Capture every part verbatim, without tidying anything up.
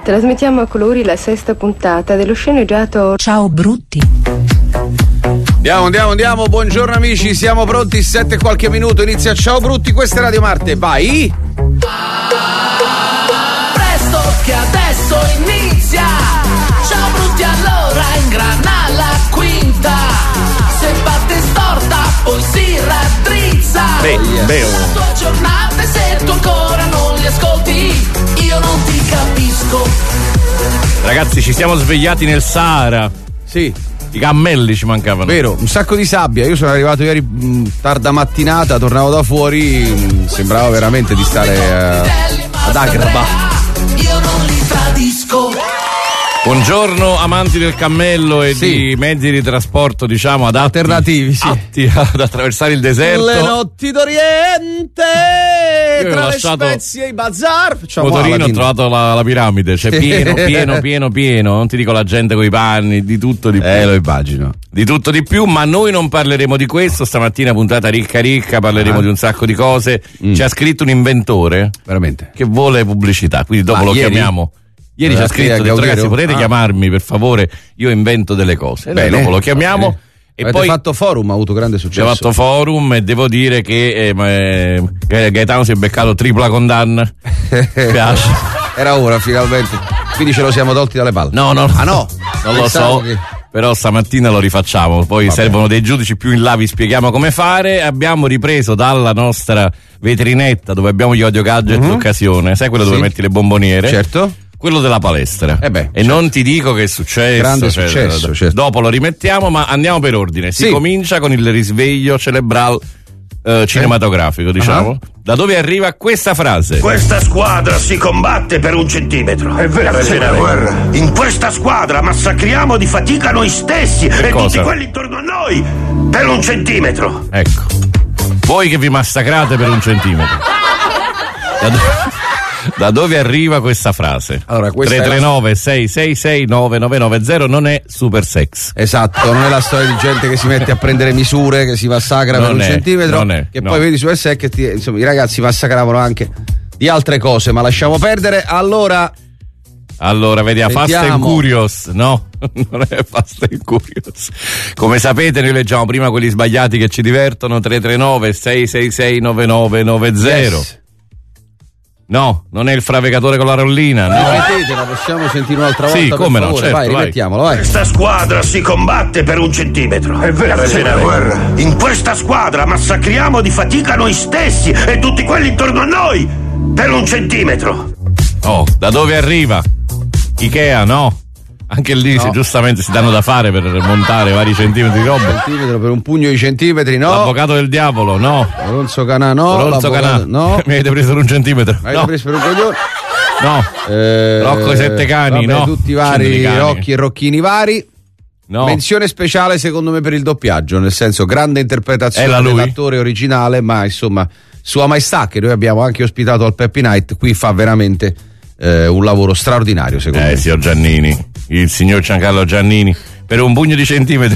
Trasmettiamo a colori la sesta puntata dello sceneggiato Ciao Brutti. Andiamo, andiamo, andiamo, buongiorno amici, siamo pronti, sette e qualche minuto, inizia Ciao Brutti, questa è Radio Marte, vai! Presto che adesso inizia, Ciao Brutti allora ingrana la quinta, se batte storta poi si raddrizza, Beh, beh, la tua giornata e se tu ancora non li ascolti, io non ti capisco. Ragazzi, ci siamo svegliati nel Sahara. Sì. I cammelli ci mancavano. Vero, un sacco di sabbia. Io sono arrivato ieri mh, tarda mattinata, tornavo da fuori, mh, sembrava veramente di stare uh, ad Agrabah. Io non li tradisco. Buongiorno amanti del cammello e Sì. di mezzi di trasporto, diciamo, adatti, Alternativi, sì. atti ad attraversare il deserto. Le notti d'Oriente, Io ho tra lasciato le spezie e i bazar. Facciamo Motorino, ho Aladdin. trovato la, la piramide, cioè pieno, pieno, pieno, pieno. Non ti dico la gente coi panni, di tutto di più. Eh, lo immagino. Di tutto di più, ma noi non parleremo di questo. Stamattina puntata ricca ricca, parleremo Ah. di un sacco di cose. Mm. Ci ha scritto un inventore Veramente. che vuole pubblicità, quindi dopo Ma lo ieri? chiamiamo. Ieri Eh, ci ha a scritto, ha detto, Gaudiero? ragazzi, potete Ah. chiamarmi per favore, io invento delle cose. E noi Bene. dopo lo chiamiamo. Ok. E Avete poi fatto forum, ha avuto grande ci ha successo. fatto forum e devo dire che eh, ma, eh, Gaetano si è beccato tripla condanna. Piace. Era ora finalmente. Quindi ce lo siamo tolti dalle palle. No, no, Ah no? non lo Pensavo so. che- Però stamattina lo rifacciamo, poi Vabbè. servono dei giudici più in là, vi spieghiamo come fare. Abbiamo ripreso dalla nostra vetrinetta dove abbiamo gli audio gadget Mhm. d'occasione, sai quello dove Sì. metti le bomboniere? Certo. Quello della palestra. Eh beh, e non ti dico che è successo. Grande cioè, successo, d- certo. Dopo lo rimettiamo, ma andiamo per ordine. Si Sì. comincia con il risveglio cerebral eh, cinematografico, diciamo. Da dove arriva questa frase? Questa squadra si combatte per un centimetro. È vero, c'è la guerra. In questa squadra massacriamo di fatica noi stessi e cosa? tutti quelli intorno a noi per un centimetro. Ecco. Voi che vi massacrate per un centimetro. Da, do- da dove arriva questa frase? Allora, questa tre tre nove sei sei sei nove nove nove zero non è super sex. Esatto, non è la storia di gente che si mette a prendere misure, che si massacra Non per un è, centimetro, non è, che no. poi vedi su S E C che ti- insomma, i ragazzi massacravano anche di altre cose, ma lasciamo perdere. Allora, Allora, vedi, a Fast and Sentiamo. Curious, no, non è Fast and Curious. Come sapete, noi leggiamo prima quelli sbagliati che ci divertono. Tre tre nove sei sei sei nove nove nove zero. yes. No, non è il fravigatore con la rollina, no. Ripetetela, possiamo sentire un'altra volta? Sì, per come no, favore? certo, vai, vai. rimettiamolo, vai. Questa squadra si combatte per un centimetro. È vero, c'è la guerra. In questa squadra massacriamo di fatica noi stessi e tutti quelli intorno a noi per un centimetro. Oh, da dove arriva? Ikea, no. Anche lì No. si, giustamente si danno da fare per montare vari centimetri di roba. Centimetro per un pugno di centimetri, no. L'avvocato del diavolo, no. Lorenzo Canà, no. Lorenzo L'avvocato- Canà, no. mi avete preso per un centimetro. Avete No, preso per un coglione? no, Eh, Rocco i sette cani, vabbè, no. tutti i Cento di vari cani. Rocchi e Rocchini vari. no. Menzione speciale secondo me per il doppiaggio, nel senso grande interpretazione Era lui? dell'attore originale, ma insomma Sua Maestà, che noi abbiamo anche ospitato al Peppy Night, qui fa veramente eh, un lavoro straordinario secondo Eh, me. signor Giannini, il signor Giancarlo Giannini, per un pugno di centimetri.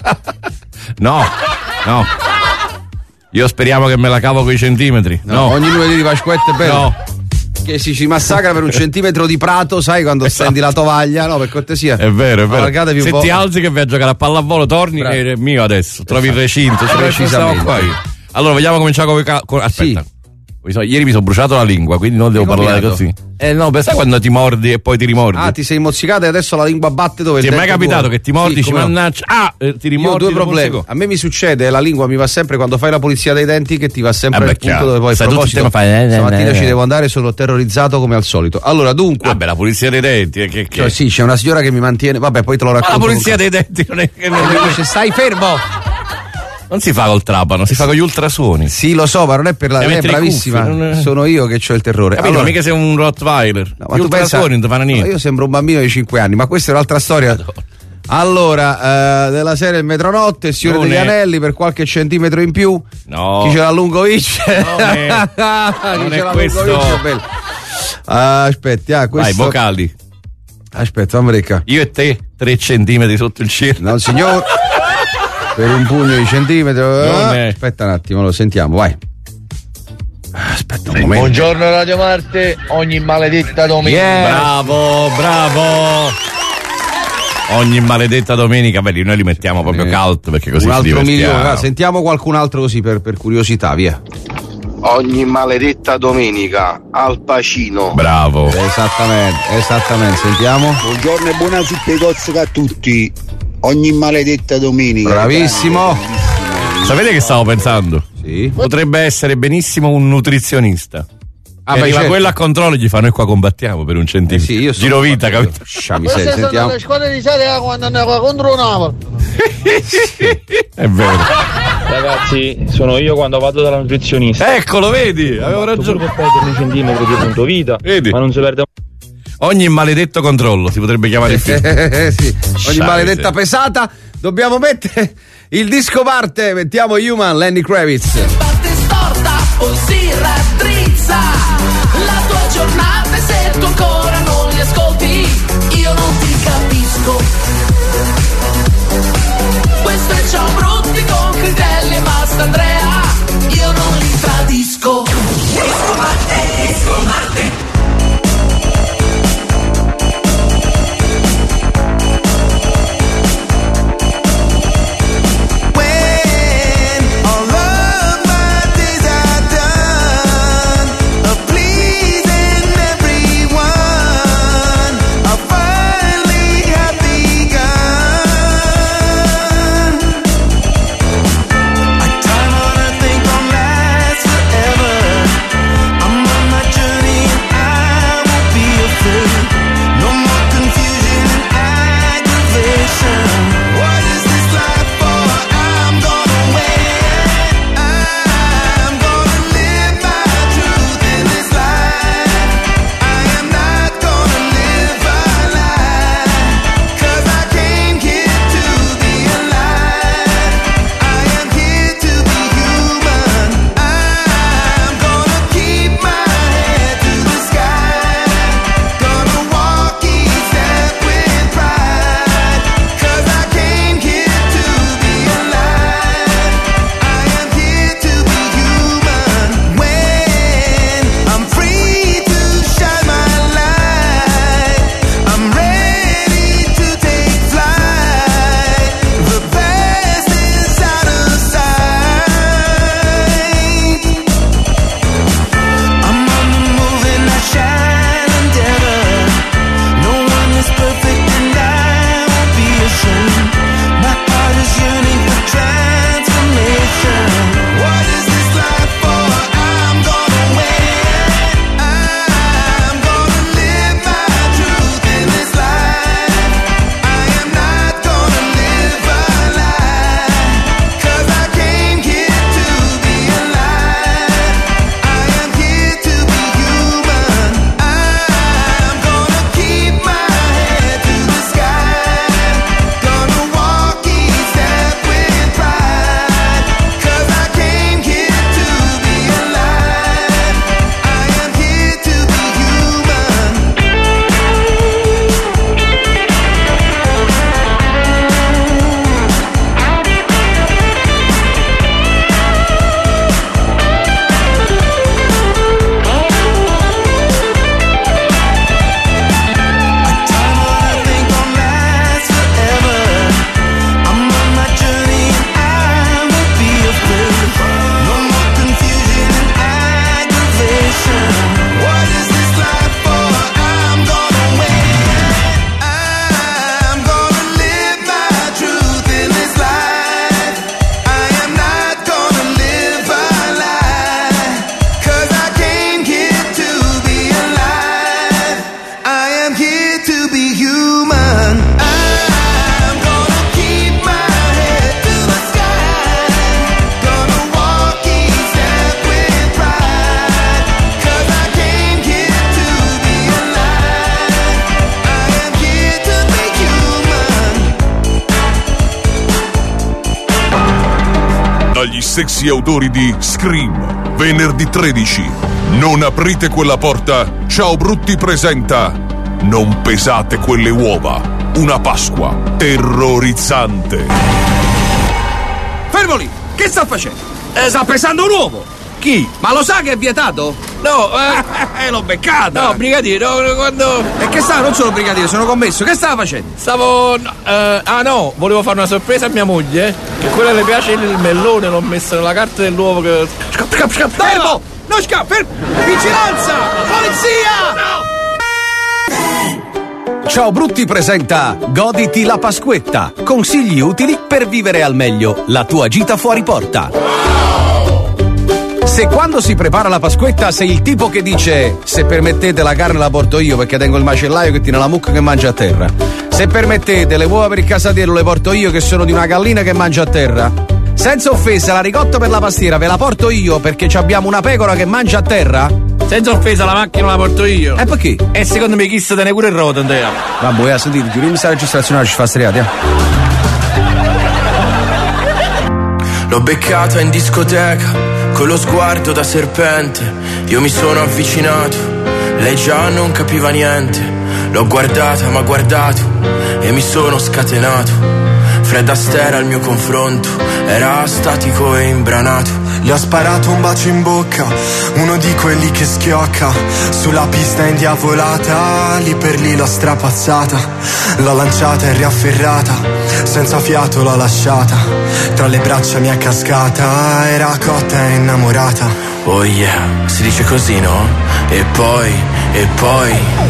No, no. Io speriamo che me la cavo con i centimetri. No, No, ogni lunedì di Pasquetta è bello. no. Che si ci massacra per un centimetro di prato, sai quando Esatto. stendi la tovaglia? No, per cortesia. È vero, è vero. Allargatevi un Se po'. ti alzi che vai a giocare a pallavolo, torni Bravo. e è mio adesso. Trovi il recinto. Cioè, Precisamente. stavo qua io. Allora, vogliamo cominciare con, con aspetta. Sì. Mi so- Ieri mi sono bruciato la lingua, quindi non devo Che parlare combinato? così. Eh no, sai quando ti mordi e poi ti rimordi? Ah, ti sei mozzicato e adesso la lingua batte dove ti il è mai dente capitato tuo? che ti mordi, Sì, ci come no. mannaggia, ah, eh, ti Io ho rimordi due dopo un problemi. secondo. A me mi succede, la lingua mi va sempre quando fai la pulizia dei denti che ti va sempre Eh beh, al punto chiaro. dove poi a Stai tutto il proposito, tempo a fare, eh, stamattina eh, ci eh. devo andare, sono terrorizzato come al solito. Allora, dunque, Vabbè, la pulizia dei denti, eh, che, che... cioè, sì, c'è una signora che mi mantiene, vabbè, poi te lo Ma racconto. la pulizia con- dei denti non è che E mi dice, stai fermo! non si fa col trapano, si fa con gli ultrasuoni. Sì, lo so, ma non è per la. Devi Lei è mettere i bravissima. cuffie, non è- Sono io che ho il terrore. Capito? Allora, Mica sei un Rottweiler. no, ma Gli tu pensa, ultrasuoni non ti fanno niente. no, io sembro un bambino di cinque anni, ma questa è un'altra storia. Allora, eh, della serie Il Metronotte, il Signore Non degli è- Anelli per qualche centimetro in più. No. Chi ce l'ha lungo vince. Non è- Chi non ce è l'ha questo. lungo vince, bello. Ah, aspetti, ah, Vai, questo. vocali. Aspetta, fammi recca. Io e te, tre centimetri sotto il cielo. No, signor. Per un pugno di centimetro. Non Ah, è- aspetta un attimo, lo sentiamo, vai. Aspetta un momento. Buongiorno Radio Marte, ogni maledetta domenica. Yeah. Bravo, bravo. Ogni maledetta domenica, beh, noi li mettiamo proprio cult perché così un si altro divertiamo. milione. Sentiamo qualcun altro così per, per curiosità, via. Ogni maledetta domenica, Al Pacino. Bravo. Esattamente, esattamente, sentiamo. Buongiorno e buona zuppe cozzica a tutti. Ogni maledetta domenica. Bravissimo. Bravissimo. Sapete che stavo pensando? Sì. Potrebbe essere benissimo un nutrizionista. Ah, che beh, arriva certo. quello a controllo e gli fa: noi qua combattiamo per un centimetro. Eh sì, io sono Giro vita, capito? Sciami, se, sentiamo. Le squadre di Serie A quando andava contro Napoli. È vero. Ragazzi, sono io quando vado dalla nutrizionista. Eccolo, vedi? Avevo ragione. Per perdere un centimetro di punto vita, Vedi? ma non si perde. Ogni maledetto controllo si potrebbe chiamare il film. Eh, sì. Ogni Sciami, maledetta sì. pesata. Dobbiamo mettere il disco parte. Mettiamo Human, Lenny Kravitz. Parte storta, poi si raddrizza. La tua giornata, se tu ancora non li ascolti, io non ti capisco. Questo è Ciao Brutti con Critelli e Mastandrea, io non li tradisco. Disco Marte, Disco Marte. Dagli sexy autori di Scream, venerdì tredici. Non aprite quella porta. Ciao Brutti presenta Non pesate quelle uova. Una Pasqua terrorizzante. Fermo lì! Che sta facendo? Eh, sta pesando un uovo! Chi? Ma lo sa che è vietato? No, eh, Eh, l'ho beccata! no, brigadiere, no, quando E che stava? Non sono brigadiere, sono commesso. Che stava facendo? stavo no, eh, ah no, volevo fare una sorpresa a mia moglie, che quella le piace il mellone, l'ho messo nella carta dell'uovo che scappa, scappa, scappa. Fermo! Non scappa! Fermo! Vigilanza! Polizia! Ciao Brutti presenta Goditi la Pasquetta. Consigli utili per vivere al meglio la tua gita fuori porta. Se quando si prepara la Pasquetta sei il tipo che dice se permettete la carne la porto io perché tengo il macellaio che tiene la mucca che mangia a terra, se permettete le uova per il casatiello le porto io che sono di una gallina che mangia a terra, senza offesa la ricotta per la pastiera ve la porto io perché ci abbiamo una pecora che mangia a terra, Senza offesa la macchina la porto io. e perché? E secondo me chi se ne pure il rotonde. Vabbè, a sentire, giurimi questa registrazione ci fa striati, eh. L'ho beccata in discoteca, con lo sguardo da serpente. Io mi sono avvicinato, lei già non capiva niente. L'ho guardata, m'ha guardato e mi sono scatenato. Fred Astaire al mio confronto era statico e imbranato. Le ho sparato un bacio in bocca, uno di quelli che schiocca. Sulla pista indiavolata, lì per lì l'ho strapazzata. L'ho lanciata e riafferrata, senza fiato l'ho lasciata. Tra le braccia mi è cascata, era cotta e innamorata. Oh yeah, si dice così, no? E poi, e poi...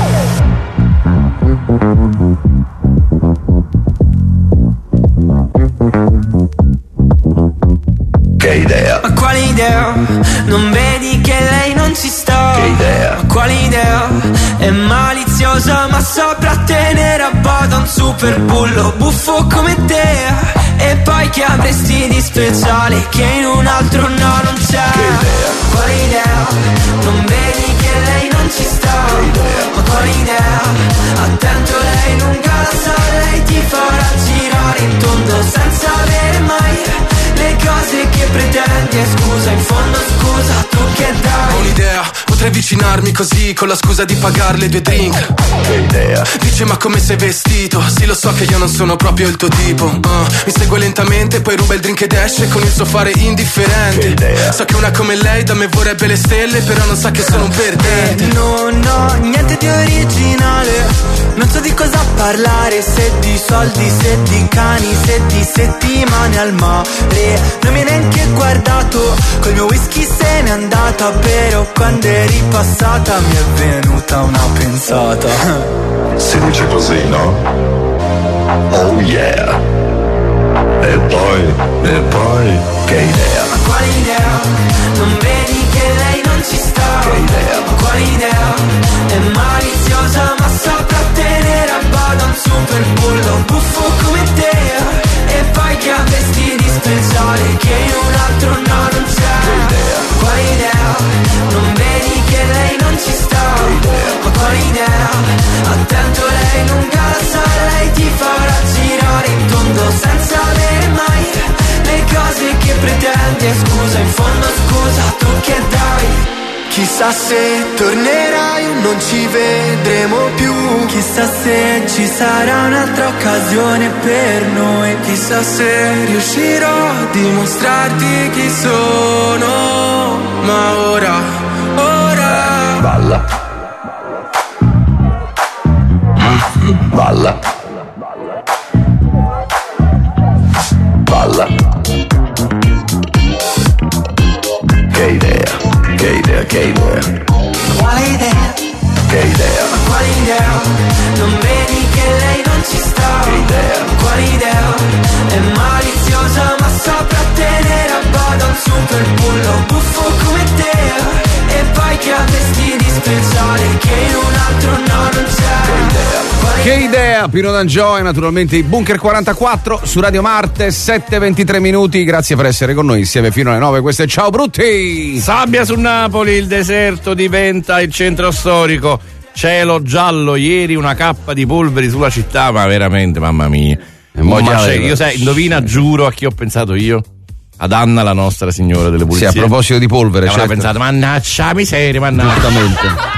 Che idea, Ma quale idea? Non vedi che lei non ci sta? che idea, Ma quale idea? È maliziosa ma saprà tenere a bada un super bullo buffo come te. E poi che avresti di speciale che in un altro no non c'è? che idea, Quale idea? Non vedi che lei non ci sta? Ma quale idea? Attento, lei lunga la sa, lei ti farà girare in tondo senza avere mai le cose che pretendi. E scusa, in fondo scusa, tu che dai? Ho un'idea, potrei avvicinarmi così con la scusa di pagarle due drink. che idea, Dice ma come sei vestito? Sì, lo so che io non sono proprio il tuo tipo. uh, Mi segue lentamente, poi ruba il drink ed esce con il suo fare indifferente. Che idea. So che una come lei da me vorrebbe le stelle, però non sa che sono un perdente. Non ho niente di originale, non so di cosa parlare, se di soldi, se di cani, se di settimane al mare. Non mi hai neanche guardato, col mio whisky se n'è andata, però quando eri passata mi è venuta una pensata. si dice così, no? Oh yeah, e poi, e poi, che idea, Ma quale idea? Non vedi che lei non ci sta? che idea, Ma quale idea? È maliziosa ma saprà tenere a bada un super bullo buffo come te. E poi che avresti di speciale che in un altro no non c'è? che idea, Quale idea? Non vedi che lei non ci sta? Ma quale idea? Attento, lei lunga la sa, lei ti farà girare in tondo senza avere mai le cose che pretendi. E scusa, in fondo scusa, tu che dai? Chissà se tornerai o non ci vedremo più. Chissà se ci sarà un'altra occasione per noi. Chissà se riuscirò a dimostrarti chi sono. Ma ora, ora balla, balla, balla, che idea, che idea, che idea, Quale idea? che idea, Ma quale idea? Non vedi che lei non ci sta? che idea, Ma quale idea? È maliziosa ma saprà tenere a bada un super bullo buffo come te. E poi che avresti di speciale che in un altro no non c'è? Quale Che idea, Pino D'Angio e naturalmente i Bunker quarantaquattro su Radio Marte, sette e ventitré minuti, grazie per essere con noi insieme fino alle nove, questo è Ciao Brutti! Sabbia su Napoli, il deserto diventa il centro storico. Cielo giallo, ieri una cappa di polveri sulla città, ma veramente, mamma mia. mo Ma già c'è- vedo. io sai, indovina, giuro a chi ho pensato io? Ad Anna, la nostra signora delle Sì, pulizie. a proposito di polvere, Avrà certo. pensato, mannaggia miseria, mannaggia. Giustamente.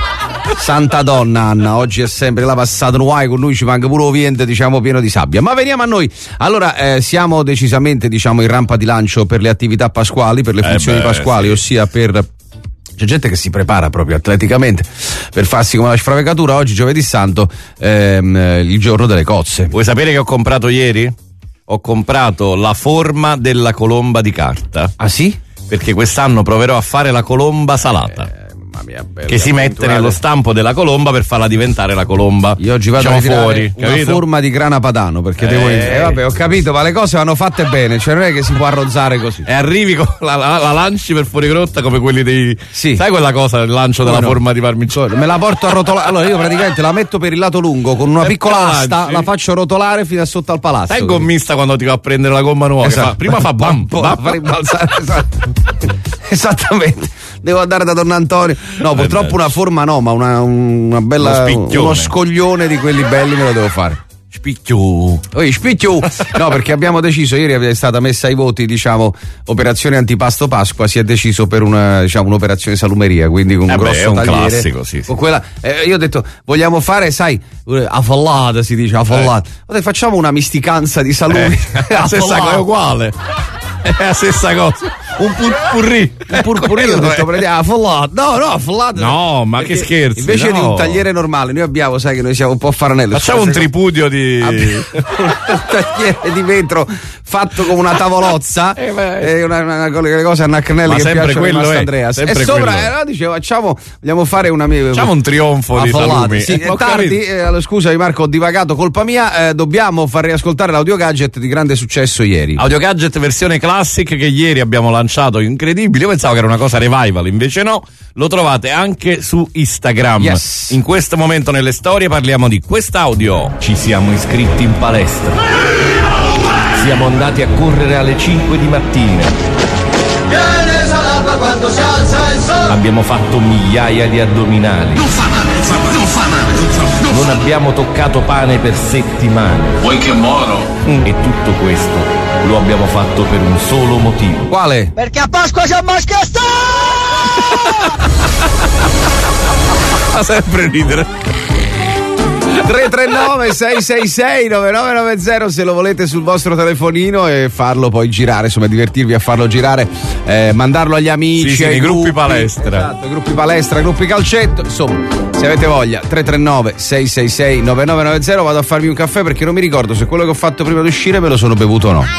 Santa donna Anna, oggi è sempre la passata nuova, con noi ci manca pure ovviamente, diciamo, pieno di sabbia. Ma veniamo a noi. Allora, eh, siamo decisamente, diciamo, in rampa di lancio per le attività pasquali, per le funzioni eh beh, pasquali, sì. ossia per... C'è gente che si prepara proprio atleticamente per farsi come la sfravecatura. Oggi, giovedì santo, ehm, il giorno delle cozze. Vuoi sapere che ho comprato ieri? Ho comprato la forma della colomba di carta. Ah sì? Perché quest'anno proverò a fare la colomba salata. Eh. Mia, che si mette nello stampo della colomba per farla diventare la colomba. Io oggi vado diciamo a ritirare fuori, una capito? forma di grana padano perché eh. devo eh, vabbè, ho capito, ma le cose vanno fatte bene, cioè non è che si può arrozzare così. E arrivi con la, la, la lanci per fuori grotta come quelli dei sì. Sai quella cosa, il lancio della no, forma no. di parmigiano? Me la porto a rotolare. Allora io praticamente la metto per il lato lungo con una e piccola asta, la faccio rotolare fino a sotto al palazzo. Sai il gommista quando ti va a prendere la gomma nuova? Esatto. Fa, prima fa bam, bam, bam, rimbalzare, esatto. Esattamente. Devo andare da Don Antonio. No, purtroppo una forma no, ma una, una bella uno, uno scoglione di quelli belli me lo devo fare. Spicchiù. Oi, spicchiù. No, perché abbiamo deciso, ieri è stata messa ai voti, diciamo, operazione antipasto Pasqua, si è deciso per una, diciamo, un'operazione salumeria, quindi con un eh grosso beh, è un tagliere. Classico, sì, sì. Con quella, eh, io ho detto, vogliamo fare, sai, affollata si dice, affollata. Eh. Detto, facciamo una misticanza di salumi. Eh, la stessa cosa, è uguale. È la stessa cosa. Un purpurri. Un purpurri, ho detto, prendiamo affollata. No, no, affollata. No, ma che scherzi. Invece no. di un tagliere normale, noi abbiamo, sai che noi siamo un po' faranello. Facciamo un tripudio di un tagliere di vetro fatto con una tavolozza eh, e una, una, una, le cose a Nacchinelli che piacciono a Mastro Andreas. E sopra, eh, no, dicevo, facciamo, vogliamo fare una facciamo un trionfo di salumi. Sì, è tardi, eh, scusami Marco, ho divagato, colpa mia, eh, dobbiamo far riascoltare l'audio gadget di grande successo ieri. Audio gadget versione classic che ieri abbiamo lanciato, incredibile, io pensavo che era una cosa revival, invece no, lo trovate anche su Instagram. Yes. In questo momento nelle storie parliamo di quest'audio. Ci siamo iscritti in palestra, siamo andati a correre alle cinque di mattina, abbiamo fatto migliaia di addominali, non fa male, non fa male, non fa male, non fa male. Non abbiamo toccato pane per settimane. Vuoi che moro? E tutto questo lo abbiamo fatto per un solo motivo. Quale? Perché a Pasqua c'è Mascastà! Fa sempre ridere. tre tre nove sei sei sei nove nove nove zero se lo volete sul vostro telefonino e farlo poi girare, insomma divertirvi a farlo girare, eh, mandarlo agli amici, sì, sì, ai gruppi, gruppi palestra. Esatto, gruppi palestra, gruppi calcetto, insomma, se avete voglia. Tre tre nove sei sei sei nove nove nove zero. Vado a farmi un caffè perché non mi ricordo se quello che ho fatto prima di uscire me lo sono bevuto o no.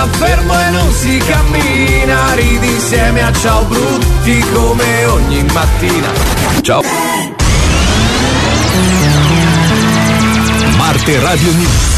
fermo e non si cammina, ridi insieme a ciao brutti come ogni mattina. Ciao. Marte Radio News.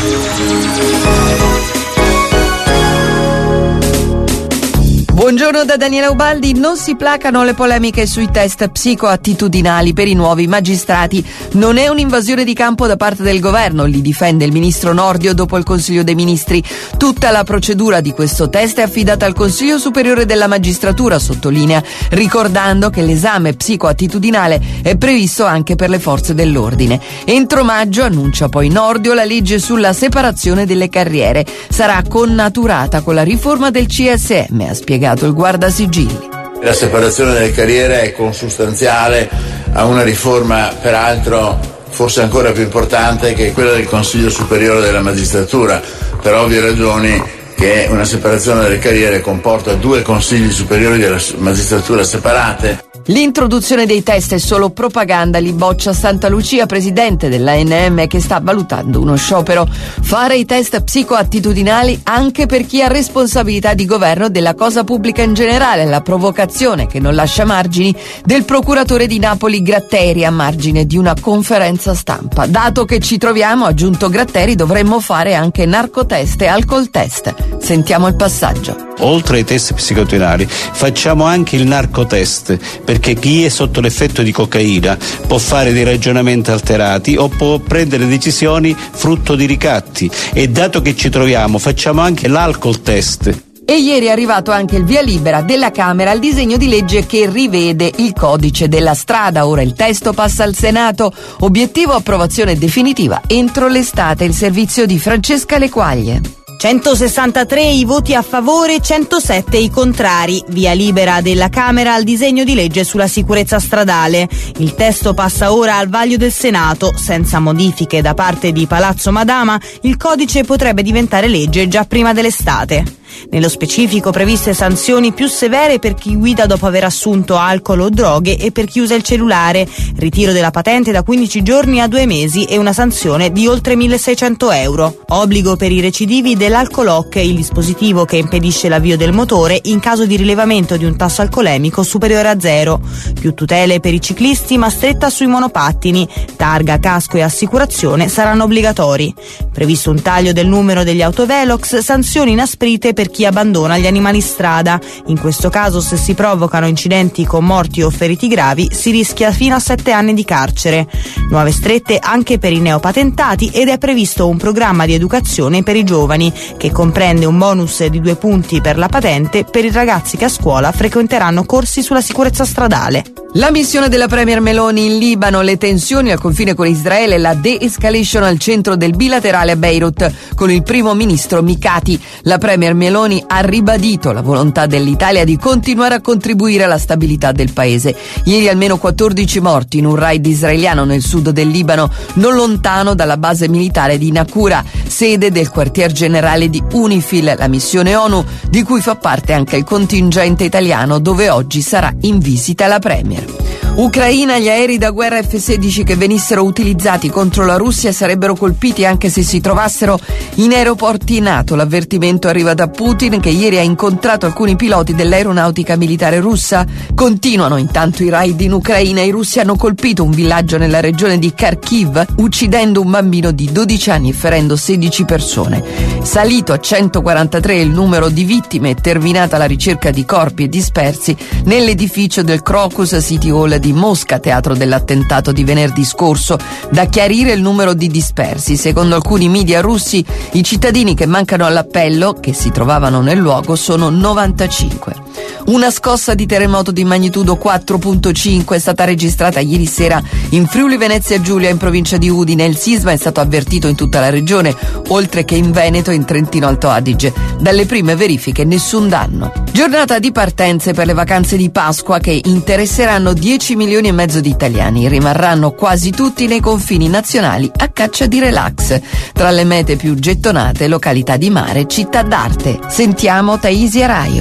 Buongiorno da Daniela Ubaldi. Non si placano le polemiche sui test psicoattitudinali per i nuovi magistrati. Non è un'invasione di campo da parte del governo, li difende il ministro Nordio dopo il Consiglio dei Ministri. Tutta la procedura di questo test è affidata al Consiglio Superiore della Magistratura, sottolinea, ricordando che l'esame psicoattitudinale è previsto anche per le forze dell'ordine. Entro maggio, annuncia poi Nordio, la legge sulla separazione delle carriere sarà connaturata con la riforma del C S M, ha spiegato il guardasigilli. La separazione delle carriere è consustanziale a una riforma peraltro forse ancora più importante che quella del Consiglio Superiore della Magistratura, per ovvie ragioni che una separazione delle carriere comporta due Consigli Superiori della Magistratura separate. L'introduzione dei test è solo propaganda, li boccia Santa Lucia, presidente dell'A N M, che sta valutando uno sciopero. Fare i test psicoattitudinali anche per chi ha responsabilità di governo della cosa pubblica in generale, la provocazione che non lascia margini del procuratore di Napoli Gratteri a margine di una conferenza stampa. Dato che ci troviamo, ha aggiunto Gratteri, dovremmo fare anche narcotest e alcol test. Sentiamo il passaggio. Oltre ai test psicoattitudinali facciamo anche il narcotest, perché chi è sotto l'effetto di cocaina può fare dei ragionamenti alterati o può prendere decisioni frutto di ricatti, e dato che ci troviamo facciamo anche l'alcol test. E ieri è arrivato anche il via libera della Camera al disegno di legge che rivede il codice della strada. Ora il testo passa al Senato. Obiettivo: approvazione definitiva entro l'estate. Il servizio di Francesca Lequaglie. centosessantatré i voti a favore, centosette i contrari. Via libera della Camera al disegno di legge sulla sicurezza stradale. Il testo passa ora al vaglio del Senato. Senza modifiche da parte di Palazzo Madama, il codice potrebbe diventare legge già prima dell'estate. Nello specifico previste sanzioni più severe per chi guida dopo aver assunto alcol o droghe e per chi usa il cellulare, ritiro della patente da quindici giorni a due mesi e una sanzione di oltre milleseicento euro. Obbligo per i recidivi dell'alcolock, il dispositivo che impedisce l'avvio del motore in caso di rilevamento di un tasso alcolemico superiore a zero. Più tutele per i ciclisti, ma stretta sui monopattini. Targa, casco e assicurazione saranno obbligatori. Previsto un taglio del numero degli autovelox, sanzioni inasprite per per chi abbandona gli animali in strada. In questo caso, se si provocano incidenti con morti o feriti gravi, si rischia fino a sette anni di carcere. Nuove strette anche per i neopatentati, ed è previsto un programma di educazione per i giovani che comprende un bonus di due punti per la patente per i ragazzi che a scuola frequenteranno corsi sulla sicurezza stradale. La missione della Premier Meloni in Libano, le tensioni al confine con Israele, la de-escalation al centro del bilaterale a Beirut con il primo ministro Mikati. La Premier Meloni ha ribadito la volontà dell'Italia di continuare a contribuire alla stabilità del paese. Ieri almeno quattordici morti in un raid israeliano nel sud del Libano, non lontano dalla base militare di Nakura, sede del quartier generale di UNIFIL, la missione ONU di cui fa parte anche il contingente italiano, dove oggi sarà in visita la Premier. Ucraina, gli aerei da guerra F sedici che venissero utilizzati contro la Russia sarebbero colpiti anche se si trovassero in aeroporti NATO. L'avvertimento arriva da Putin, che ieri ha incontrato alcuni piloti dell'aeronautica militare russa. Continuano intanto i raid in Ucraina. I russi hanno colpito un villaggio nella regione di Kharkiv, uccidendo un bambino di dodici anni e ferendo sedici persone. Salito a centoquarantatré il numero di vittime e terminata la ricerca di corpi e dispersi nell'edificio del Crocus City Hall di Mosca, teatro dell'attentato di venerdì scorso. Da chiarire il numero di dispersi. Secondo alcuni media russi, i cittadini che mancano all'appello, che si trovavano nel luogo, sono novantacinque. Una scossa di terremoto di magnitudo quattro virgola cinque è stata registrata ieri sera in Friuli Venezia Giulia, in provincia di Udine. Il sisma è stato avvertito in tutta la regione, oltre che in Veneto e in Trentino Alto Adige. Dalle prime verifiche nessun danno. Giornata di partenze per le vacanze di Pasqua che interesseranno dieci milioni e mezzo di italiani. Rimarranno quasi tutti nei confini nazionali a caccia di relax. Tra le mete più gettonate, località di mare, città d'arte. Sentiamo Taisia Raio.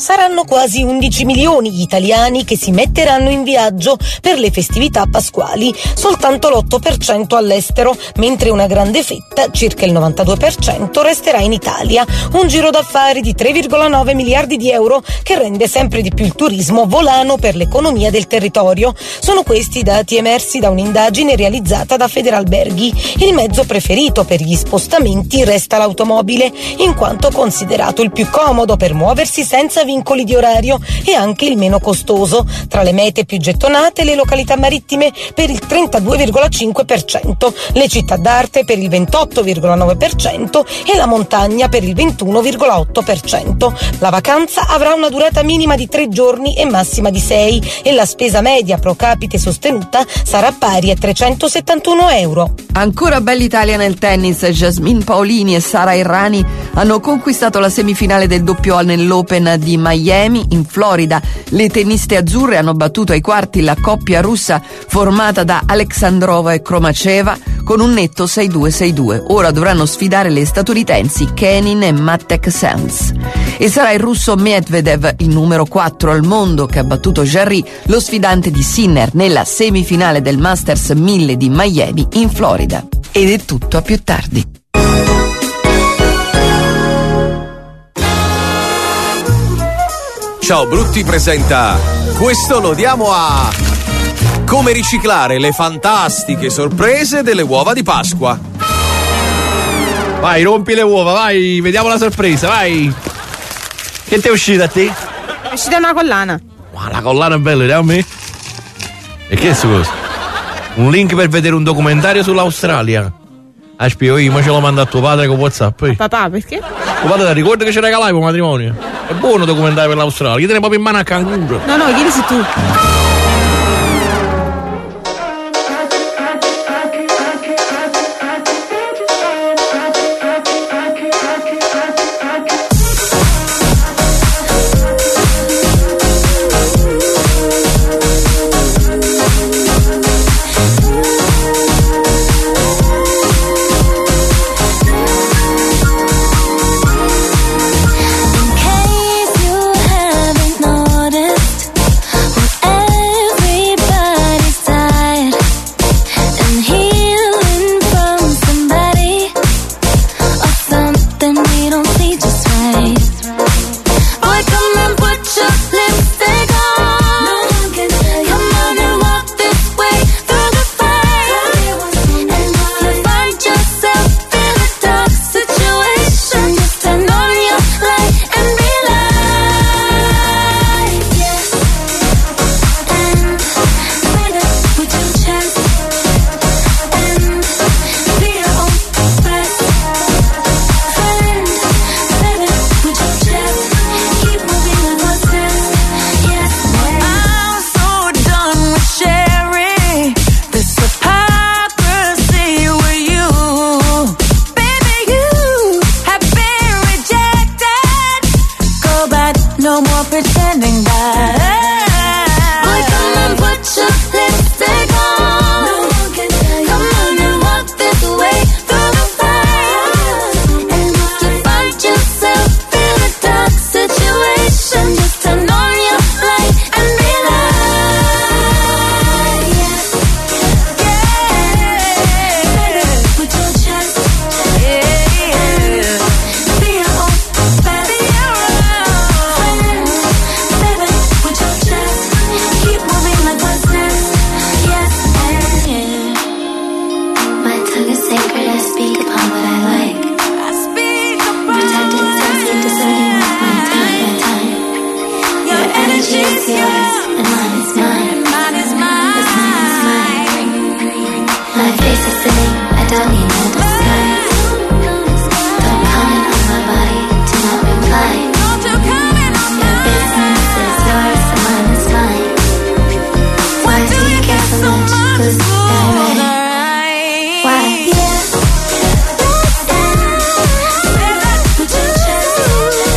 Saranno quasi undici milioni gli italiani che si metteranno in viaggio per le festività pasquali, soltanto l'otto per cento all'estero, mentre una grande fetta, circa il novantadue per cento, resterà in Italia. Un giro d'affari di tre virgola nove miliardi di euro che rende sempre di più il turismo volano per l'economia del territorio. Sono questi i dati emersi da un'indagine realizzata da Federalberghi. Il mezzo preferito per gli spostamenti resta l'automobile, in quanto considerato il più comodo per muoversi senza vincoli di orario e anche il meno costoso. Tra le mete più gettonate le località marittime per il trentadue virgola cinque per cento, le città d'arte per il ventotto virgola nove per cento e la montagna per il ventuno virgola otto per cento. La vacanza avrà una durata minima di tre giorni e massima di sei e la spesa media pro capite sostenuta sarà pari a trecentosettantuno euro. Ancora bella Italia nel tennis. Jasmine Paolini e Sara Errani hanno conquistato la semifinale del doppio nell'Open di Miami in Florida. Le tenniste azzurre hanno battuto ai quarti la coppia russa formata da Alexandrova e Kromaceva con un netto sei due sei due. Ora dovranno sfidare le statunitensi Kenin e Matek Sanz. E sarà il russo Medvedev, il numero quattro al mondo, che ha battuto Jarry, lo sfidante di Sinner, nella semifinale del Masters mille di Miami in Florida. Ed è tutto, a più tardi. Ciao Brutti presenta Questo lo diamo a come riciclare le fantastiche sorprese delle uova di Pasqua. Vai, rompi le uova, vai, vediamo la sorpresa, vai. Che ti è uscita a te? È uscita una collana. Ma la collana è bella, vediamo a me. E che è sto cosa? Un link per vedere un documentario sull'Australia. Ah, spiego io, ma ce l'ho mandato a tuo padre con WhatsApp. Poi. Papà, perché? Tuo padre ti ricorda che ci regalai per matrimonio? È buono documentario per l'Australia, gli tiene proprio in mano a canguro. No, no, chiedi se tu.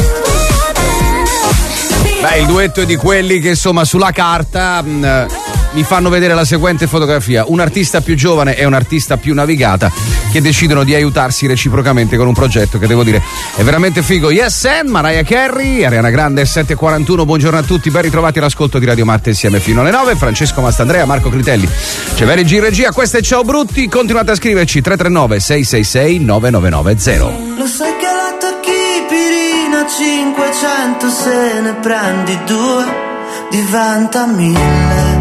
Il duetto è di quelli che insomma sulla carta mh, mi fanno vedere la seguente fotografia: un artista più giovane e un artista più navigata che decidono di aiutarsi reciprocamente con un progetto che devo dire è veramente figo. Yes and Mariah Carey, Ariana Grande, sette e quarantuno. Buongiorno a tutti, ben ritrovati all'ascolto di Radio Matte insieme fino alle nove. Francesco Mastandrea, Marco Critelli, Ceveri G in regia. Questo è Ciao Brutti. Continuate a scriverci tre tre nove sei sei sei nove nove nove zero. Lo sai che la tachipirina cinquecento, se ne prendi due diventa mille.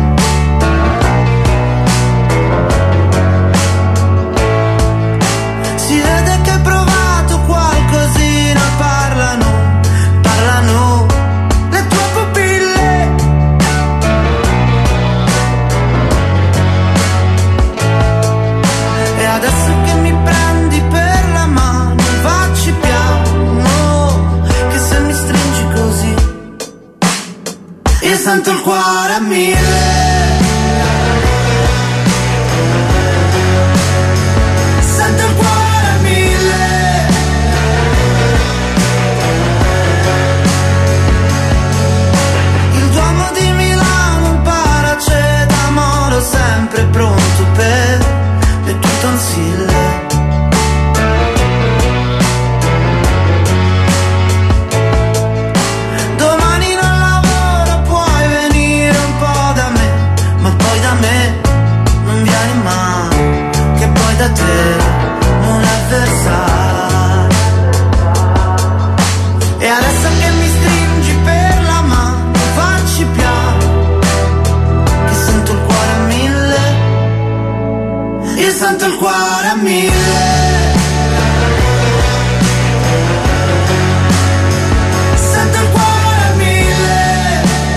Si vede che hai provato qualcosina, parlano, parlano le tue pupille. E adesso che mi prendi per la mano, facci piano, che se mi stringi così io sento il cuore a mille. Sento il cuore a mille. Il Duomo di Milano, un paracetamolo sempre pronto per le tue tonsille. Domani non lavoro, puoi venire un po' da me, ma poi da me non vieni mai, che poi da te non è avversario. E adesso che mi stringi per la mano, facci piano, che sento il cuore a mille. Io sento il cuore a mille. Sento il cuore a mille.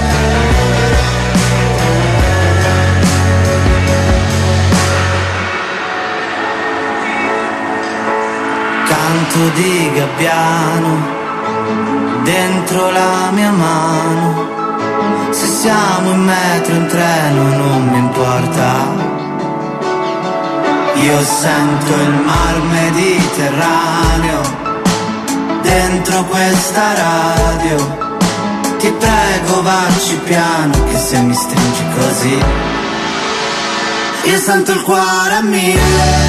Canto di gabbiano dentro la mia mano. Se siamo in metro, in treno, non mi importa. Io sento il mar Mediterraneo dentro questa radio. Ti prego, vacci piano, che se mi stringi così io sento il cuore a mille.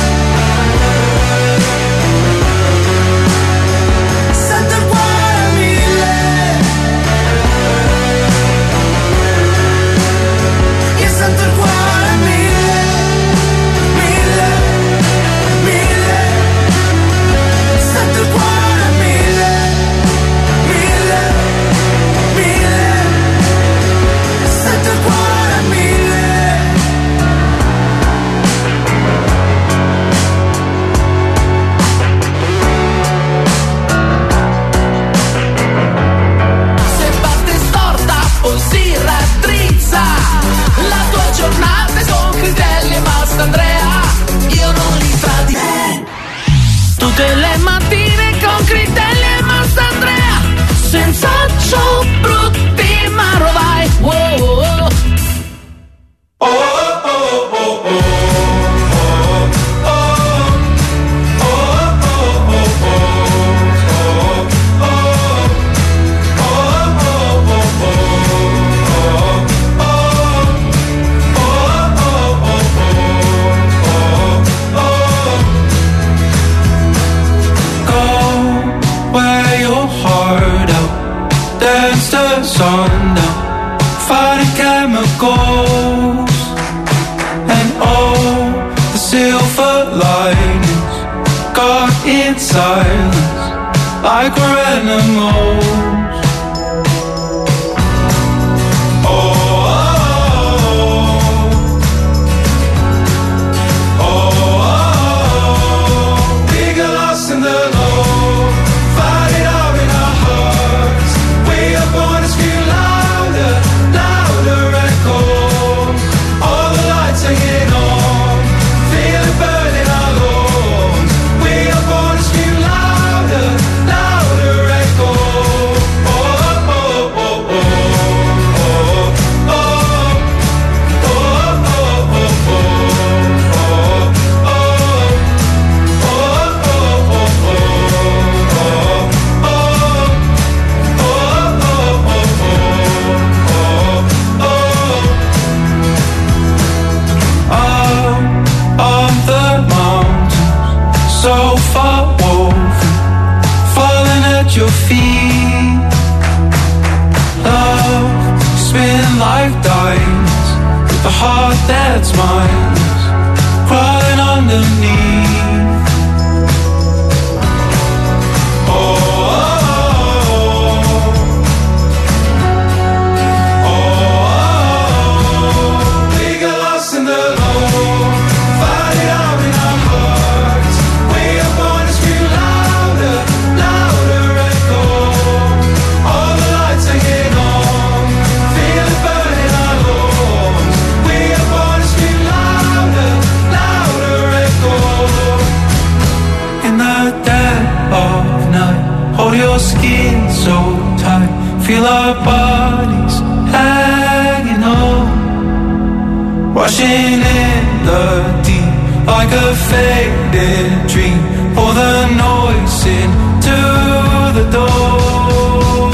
Sento il cuore a mille. Io sento il cuore a mille. Mille, mille. Sento il cuore a mille. Mille, mille. Sento il cuore a mille. Se parte storta o si raddrizza, la tua giornata è con Critelli e Mastandrea. Io non li tradirò. Tutte le mattine con Critelli e Mastandrea, senza ciò brutti ma rovai. Wow, wow, wow. Oh, oh, oh, oh, wear your heart out, dance to sundown, fighting chemicals, and all the silver linings got in silence like we're animals. Oh, heart that's mine is crawling underneath. Your skin so tight, feel our bodies hanging on, washing in the deep like a faded dream. Pour the noise into the door.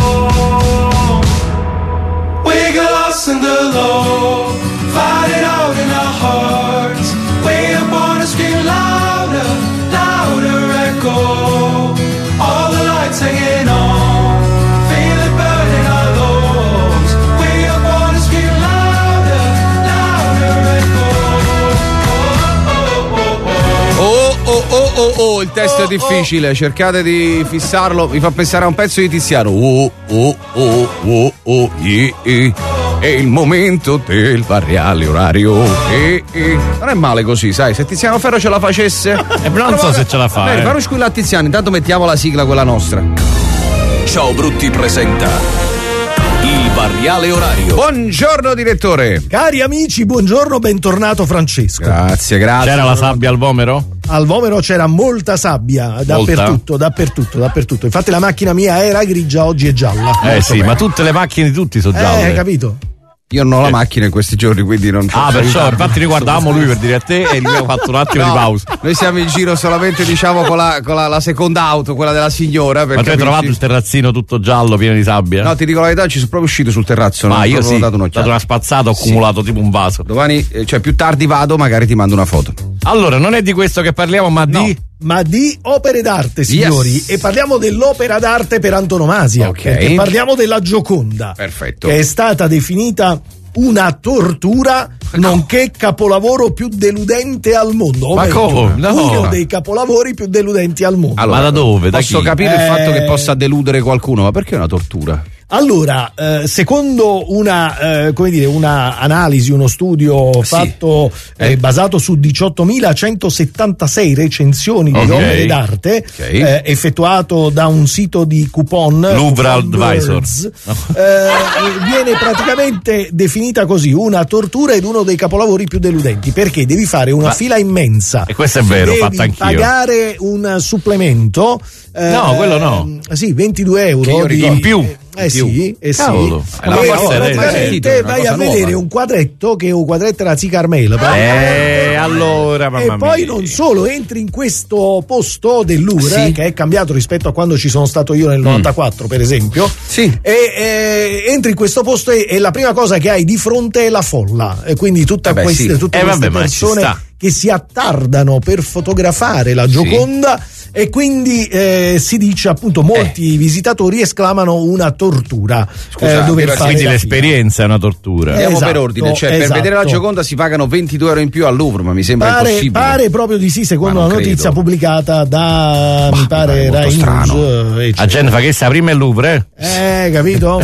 We get lost in the low, fight it out in our hearts. We up on a scream louder, louder echo. All the lights hanging on, feel it burning our lungs. We up on the scream louder, louder echo. Oh oh oh oh oh, il testo è difficile, cercate di fissarlo, mi fa pensare a un pezzo di Tiziano. Oh oh oh oh oh, yeah, yeah. È il momento del variale orario. Eh, eh. Non è male così, sai, se Tiziano Ferro ce la facesse. Eh, non so se ce la fa. Bene, eh. fai uno squillo a Tiziano, intanto mettiamo la sigla, quella nostra. Ciao Brutti presenta il variale orario. Buongiorno direttore. Cari amici, buongiorno, bentornato Francesco. Grazie, grazie. C'era la sabbia al Vomero? Al Vomero c'era molta sabbia, dappertutto, molta? dappertutto, dappertutto. Infatti la macchina mia era grigia, oggi è gialla. Eh sì, bene. Ma tutte le macchine di tutti sono gialle. Eh, hai capito? Io non ho la macchina in questi giorni, quindi non. Ah, perciò, infatti riguardavamo lui per dire a te e lui ha fatto un attimo no, di pausa. Noi siamo in giro solamente, diciamo, con la, con la, la seconda auto, quella della signora. Ma tu hai trovato il terrazzino tutto giallo, pieno di sabbia? No, ti dico la verità, ci sono proprio uscito sul terrazzo. Ma io sì, ho dato, dato una spazzata, ho sì. accumulato tipo un vaso. Domani, cioè più tardi vado, magari ti mando una foto. Allora, non è di questo che parliamo, ma no. di... Ma di opere d'arte, signori, yes. E parliamo dell'opera d'arte per antonomasia. Ok. Perché parliamo della Gioconda. Perfetto. Che è stata definita una tortura nonché capolavoro più deludente al mondo. Ma come? No. Uno dei capolavori più deludenti al mondo. Allora, ma da dove? Da posso chi? capire eh... il fatto che possa deludere qualcuno, ma perché è una tortura? Allora, eh, secondo una, eh, come dire, una analisi, uno studio sì. fatto eh, eh. basato su diciottomilacentosettantasei recensioni okay. di opere d'arte, okay. eh, effettuato da un sito di coupon Louvre Advisor, eh, viene praticamente definita così: una tortura ed uno dei capolavori più deludenti, perché devi fare una Ma, fila immensa. E questo è vero, devi fatta anch'io. Pagare un supplemento. Eh, no, quello no. Sì, ventidue euro di, in più. Eh sì, eh sì. Cavolo, e praticamente vai a vedere nuova. un quadretto che è un quadretto da Carmelo. Eh, allora, mamma E poi mia. non solo, entri in questo posto del Louvre, sì. che è cambiato rispetto a quando ci sono stato io nel novantaquattro, mm. per esempio. Sì. E eh, entri in questo posto e, e la prima cosa che hai di fronte è la folla. E quindi tutta Vabbè, queste, sì. tutte eh, queste vabbè, persone che si attardano per fotografare la Gioconda. Sì. E quindi eh, si dice, appunto, molti eh. visitatori esclamano una tortura. Scusa, eh, dover fare quindi l'esperienza è una tortura. Andiamo esatto, per ordine, cioè esatto. per vedere la Gioconda si pagano ventidue euro in più al Louvre, ma mi sembra pare, impossibile. Pare proprio di sì, secondo la notizia credo. pubblicata da bah, mi pare Rai News. A gente fa che sa prima il Louvre? Eh, capito?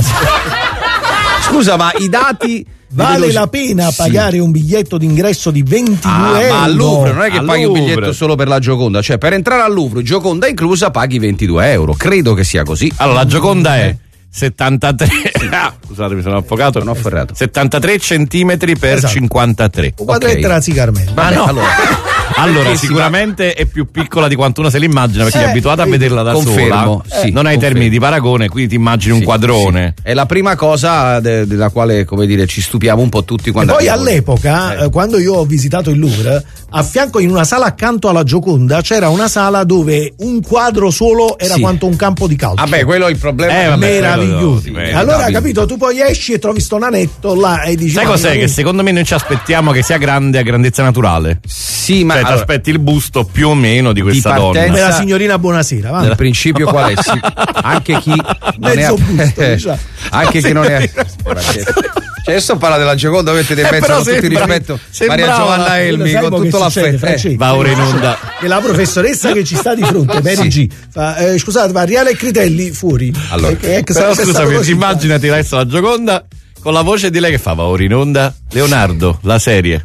Scusa, ma i dati vale veloci... la pena pagare sì. un biglietto d'ingresso di ventidue ah, euro. Ma al Louvre non è che al paghi Louvre. un biglietto solo per la Gioconda, cioè per entrare al Louvre, Gioconda inclusa, paghi ventidue euro. Credo che sia così. Allora, la Gioconda è settantatré ah, scusate, mi sono affogato. Non ho ferrato. settantatré centimetri per esatto. cinquantatré. Un quadretto okay. da Carmelo. Ah, no. Allora, allora sicuramente è più piccola di quanto uno se l'immagina, perché eh, è abituata a vederla da confermo, sola. Sì, non hai confermo. termini di paragone, quindi ti immagini sì, un quadrone. Sì. È la prima cosa de- della quale, come dire, ci stupiamo un po' tutti quando. E poi all'epoca, eh. quando io ho visitato il Louvre, a fianco, in una sala accanto alla Gioconda, c'era una sala dove un quadro solo era sì. quanto un campo di calcio. Vabbè, quello è il problema. Eh, vabbè, meraviglioso. No, allora, Davide. capito, tu poi esci e trovi sto nanetto là e dici. Sai cos'è? Che secondo me noi ci aspettiamo che sia grande a grandezza naturale. Sì, ma cioè, allora, ti aspetti il busto più o meno di questa di donna. Come la signorina Buonasera, va? Il principio qual è? Sì. Anche chi non Mezzo è busto, eh, diciamo. anche chi non è Cioè, sto parlando della Gioconda, avete dei Eh, pezzi però con tutto il sembra- rispetto. sembrava- Maria Giovanna Elmi, Sai con mo che tutto succede, l'affetto. Francesco? Va ora in onda. Che la professoressa che ci sta di fronte, Mary Sì. G, fa, eh, scusate, ma Ariale e Critelli fuori. Allora, Eh, che- che Però sarebbe stato scusami, così. immaginati adesso la Gioconda con la voce di lei che fa va ora in onda Leonardo, la serie.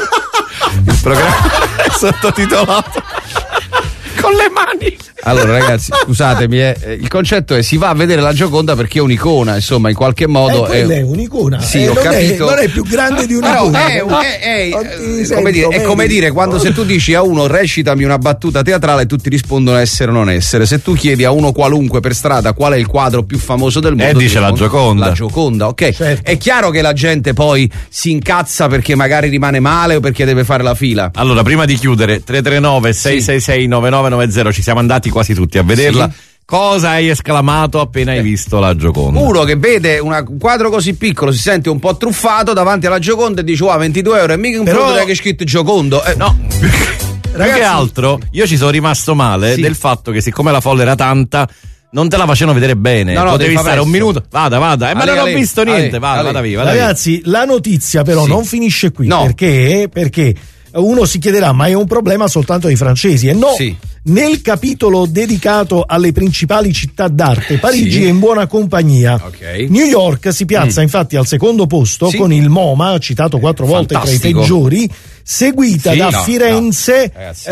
Il programma è sottotitolato con le mani. Allora ragazzi, scusatemi, eh, eh, il concetto è si va a vedere la Gioconda perché è un'icona, insomma, in qualche modo Eh, quella è un'icona. Sì, Eh, ho non, è, capito. non è più grande di Però un'icona. è, un- è- è- Non ti eh, sento, come dire, è come vedi? dire quando se tu dici a uno recitami una battuta teatrale tutti rispondono essere o non essere. Se tu chiedi a uno qualunque per strada qual è il quadro più famoso del mondo, Eh, dice ti la risponde Gioconda. La Gioconda, ok. Certo. È chiaro che la gente poi si incazza perché magari rimane male o perché deve fare la fila. Allora, prima di chiudere, tre tre nove sei sei sei nove nove nove zero, ci siamo andati quasi tutti a vederla. Cosa hai esclamato appena hai visto la Gioconda? Uno che vede una- un quadro così piccolo si sente un po' truffato davanti alla Gioconda e dice wow, ventidue euro e mica un Però- prodotto che è scritto Giocondo. Eh, No. Più che altro, io ci sono rimasto male Sì. del fatto che siccome la folla era tanta, non te la facevano vedere bene. No, no, Potevi devi fa stare un presto. minuto, vada, vada. Eh, ma Ale, non ale, ho visto ale, niente, vada, ale. vada via, vada via. Ragazzi, la notizia però Sì. non finisce qui. No. Perché? Perché uno si chiederà, ma è un problema soltanto dei francesi? E no, Sì. nel capitolo dedicato alle principali città d'arte, Parigi Sì. è in buona compagnia. Ok. New York si piazza Mm. infatti al secondo posto Sì. con il MoMA, citato quattro volte tra i Fantastico. peggiori, seguita Sì, da no, Firenze, no, ragazzi. eh,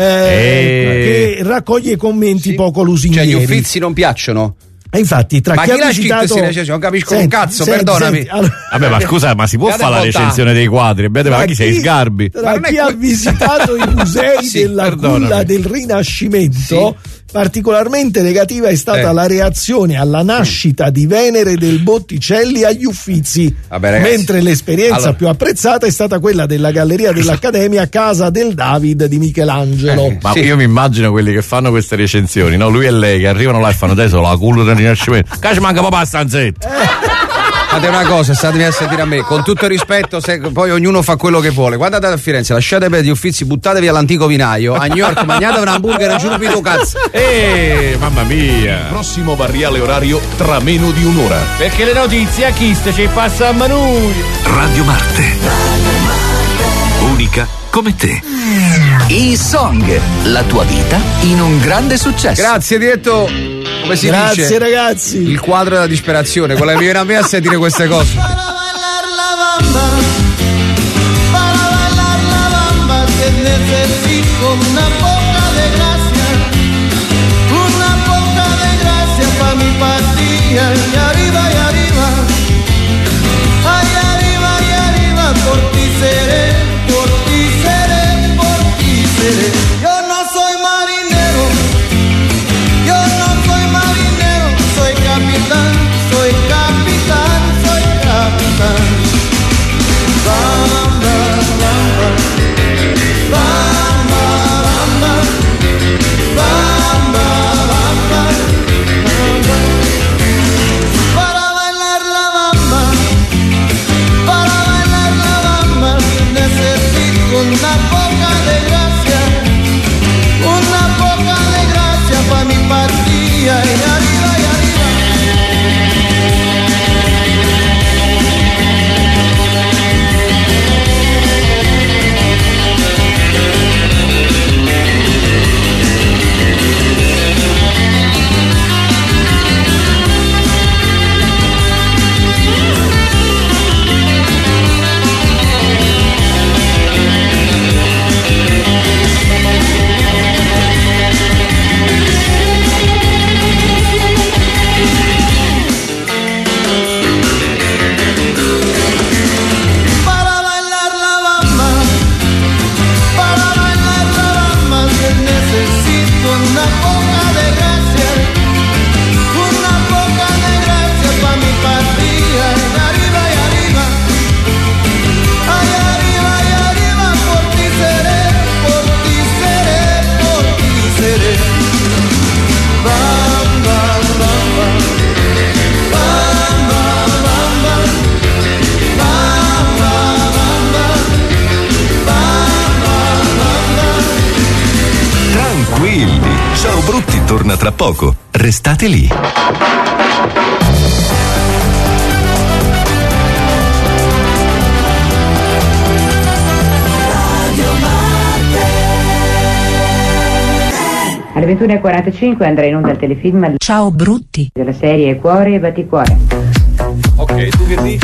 Eh. che raccoglie commenti Sì. poco Cioè lusinghieri. gli Uffizi non piacciono? E infatti, tra Ma chi chi ha l'ha scritto visitato... questi recensioni? Non capisco un Senti, cazzo, senti, perdonami. senti, allora- Vabbè, ma scusa, ma si può Guarda fare la bontà. recensione dei quadri? Abbiate, ma Tra chi sei chi- Sgarbi? Tra Ma non è chi ha que- visitato i musei Sì, della perdonami. culla del Rinascimento, particolarmente negativa è stata Eh. la reazione alla nascita di Venere del Botticelli agli Uffizi, Vabbè, ragazzi. mentre l'esperienza Allora. più apprezzata è stata quella della Galleria dell'Accademia Casa del David di Michelangelo. Eh. Ma Sì. io mi immagino quelli che fanno queste recensioni, no? Lui e lei che arrivano là e fanno adesso la culo del rinascimento. Che ci manca proprio la stanzetta. Fate una cosa, statemi a sentire a me, con tutto il rispetto, se poi ognuno fa quello che vuole. Quando andate a Firenze, lasciate perdere gli Uffizi, buttatevi all'antico vinaio. A New York mangiate un hamburger e giuro pito cazzo. Eh, mamma mia. Prossimo variale orario tra meno di un'ora. Perché le notizie a chi ci passiamo noi. Radio Marte. Unica come te. I Song, la tua vita in un grande successo. Grazie, diretto. Come si Grazie dice? ragazzi. Il quadro della disperazione, quella che mi viene a me a sentire queste cose. Para bailar la bamba que necesito una poca de gracia, una poca de gracia pa' mi patria y arriba y arriba, ay arriba y arriba por ti seré, por ti seré, por ti seré. Yo no soy marinero, yo no soy marinero, soy capitán, soy capitán, soy capitán. Bamba, bamba, bamba, bamba, bamba, bamba, bamba. Para bailar la bamba, para bailar la bamba, necesito una poca de gracia, una poca de gracia pa' mi patria y arriba y arriba. Para bailar la bamba, para bailar la bamba que necesito una poca de gracia, una poca de gracia pa' mi patria y arriba y arriba, ay arriba y arriba por ti seré, por ti seré, por ti seré. Bamba, bamba, bamba, bamba. Bamba, bamba, bamba. Tranquilli, Ciao Brutti torna tra poco. Restate lì. Alle ventuno e quarantacinque andrà in onda il telefilm Ciao Brutti della serie Cuore e Batticuore. Ok, tu che dici?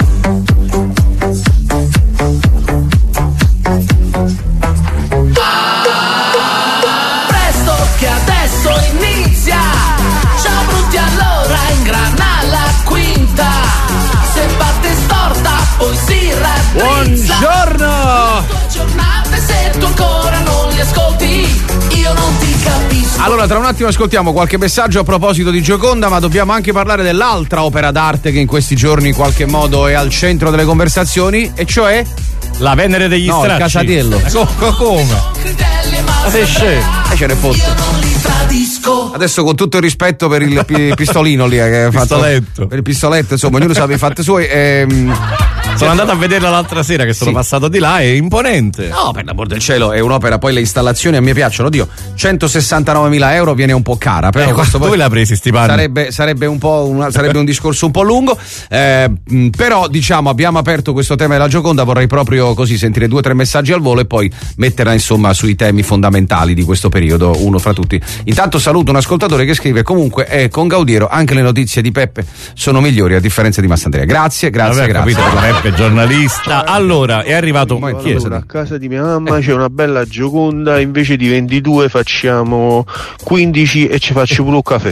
Presto che adesso inizia. Ciao Brutti, allora ingrana la quinta. Se parte storta poi si raddrizza. Buongiorno! Tue giornate se tu ancora non li ascolti, io non ti capisco. Allora, tra un attimo ascoltiamo qualche messaggio a proposito di Gioconda, ma dobbiamo anche parlare dell'altra opera d'arte che in questi giorni in qualche modo è al centro delle conversazioni, e cioè la Venere degli no, Stracci. il Casatiello. Co- come? Ma sei scemo. E ce ne fotte. Adesso, con tutto il rispetto per il pi- pistolino lì eh, che ha fatto, Pistoletto. per il pistoletto, insomma, ognuno sa i fatti suoi. Ehm, Sono andato a vederla l'altra sera, che sono Sì. passato di là, è imponente. No, per l'amor del cielo, è un'opera, poi le installazioni a me piacciono, Dio, centosessantanovemila euro viene un po' cara, però Eh, questo dove poi l'ha presi sti panni? sarebbe, sarebbe un po' una, sarebbe un discorso un po' lungo, eh, mh, però diciamo abbiamo aperto questo tema della Gioconda, vorrei proprio così sentire due o tre messaggi al volo e poi metterla insomma sui temi fondamentali di questo periodo, uno fra tutti. Intanto saluto un ascoltatore che scrive: comunque è con Gaudiero, anche le notizie di Peppe sono migliori a differenza di Massandrea. Grazie, grazie, Vabbè, grazie. capito, Peppe, giornalista. Allora, è arrivato. Chi è? Allora, a casa di mia mamma c'è una bella Gioconda, invece di ventidue facciamo quindici e ci faccio pure un caffè.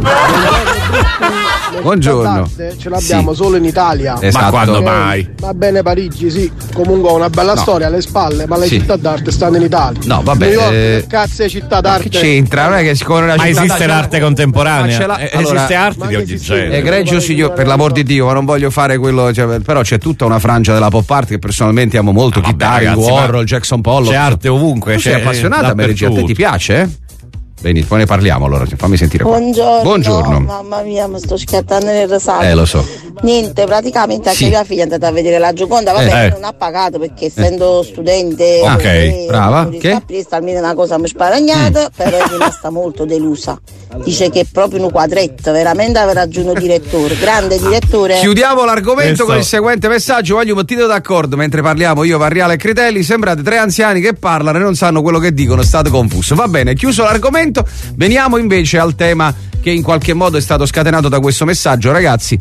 Buongiorno. Ce l'abbiamo Sì. solo in Italia. Esatto. Ma quando Ok, mai? Va bene Parigi, sì, comunque ha una bella No. storia alle spalle, ma le Sì. città d'arte stanno in Italia. No, vabbè, New York, eh, che cazzo è città d'arte? Che c'entra? Non è che siccome una Ma città- esiste l'arte contemporanea? Ma ce l'ha- Eh, allora- esiste arte di ogni genere. Egregio signor, per l'amor di Dio, ma non voglio fare quello, cioè, però c'è tutta una frangia della pop art che personalmente amo molto, Kid Haring, ragazzi, Warhol, ma Jackson Pollock. c'è arte ovunque, Tu sei c'è appassionata a Mary G, a te ti piace? Eh? Benissimo, poi ne parliamo allora, fammi sentire qua. Buongiorno. Buongiorno. Mamma mia, mi sto schiattando nel rosario. Eh, lo so. Niente, praticamente anche Sì. mia figlia è andata a vedere la Gioconda, vabbè, Eh. non ha pagato perché essendo studente Ok, eh, brava. non Che? riscappista, almeno una cosa mi sparagnata, però è rimasta molto delusa. Dice che è proprio un quadretto, veramente aveva ragione il direttore, grande direttore. Chiudiamo l'argomento Questo- con il seguente messaggio. Voglio un motivo d'accordo mentre parliamo io, Varriale e Critelli. Sembrate tre anziani che parlano e non sanno quello che dicono. State confuso. Va bene, chiuso l'argomento. Veniamo invece al tema che in qualche modo è stato scatenato da questo messaggio, ragazzi.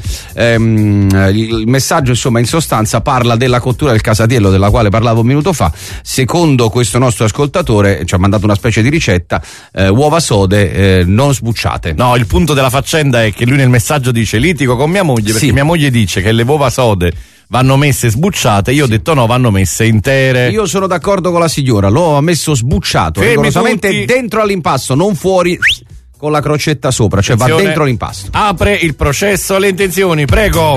Ehm, il messaggio, insomma, in sostanza parla della cottura del Casatiello, della quale parlavo un minuto fa. Secondo questo nostro ascoltatore, ci ha mandato una specie di ricetta: eh, uova sode eh, non sbucciate. No, il punto della faccenda è che lui nel messaggio dice: litigo con mia moglie perché Sì. mia moglie dice che le uova sode vanno messe sbucciate. Io ho detto no, vanno messe intere. Io sono d'accordo con la signora, l'ho messo sbucciato, Fermi rigorosamente tutti. dentro all'impasto, non fuori con la crocetta sopra, cioè Attenzione, va dentro l'impasto. Apre il processo alle intenzioni, prego.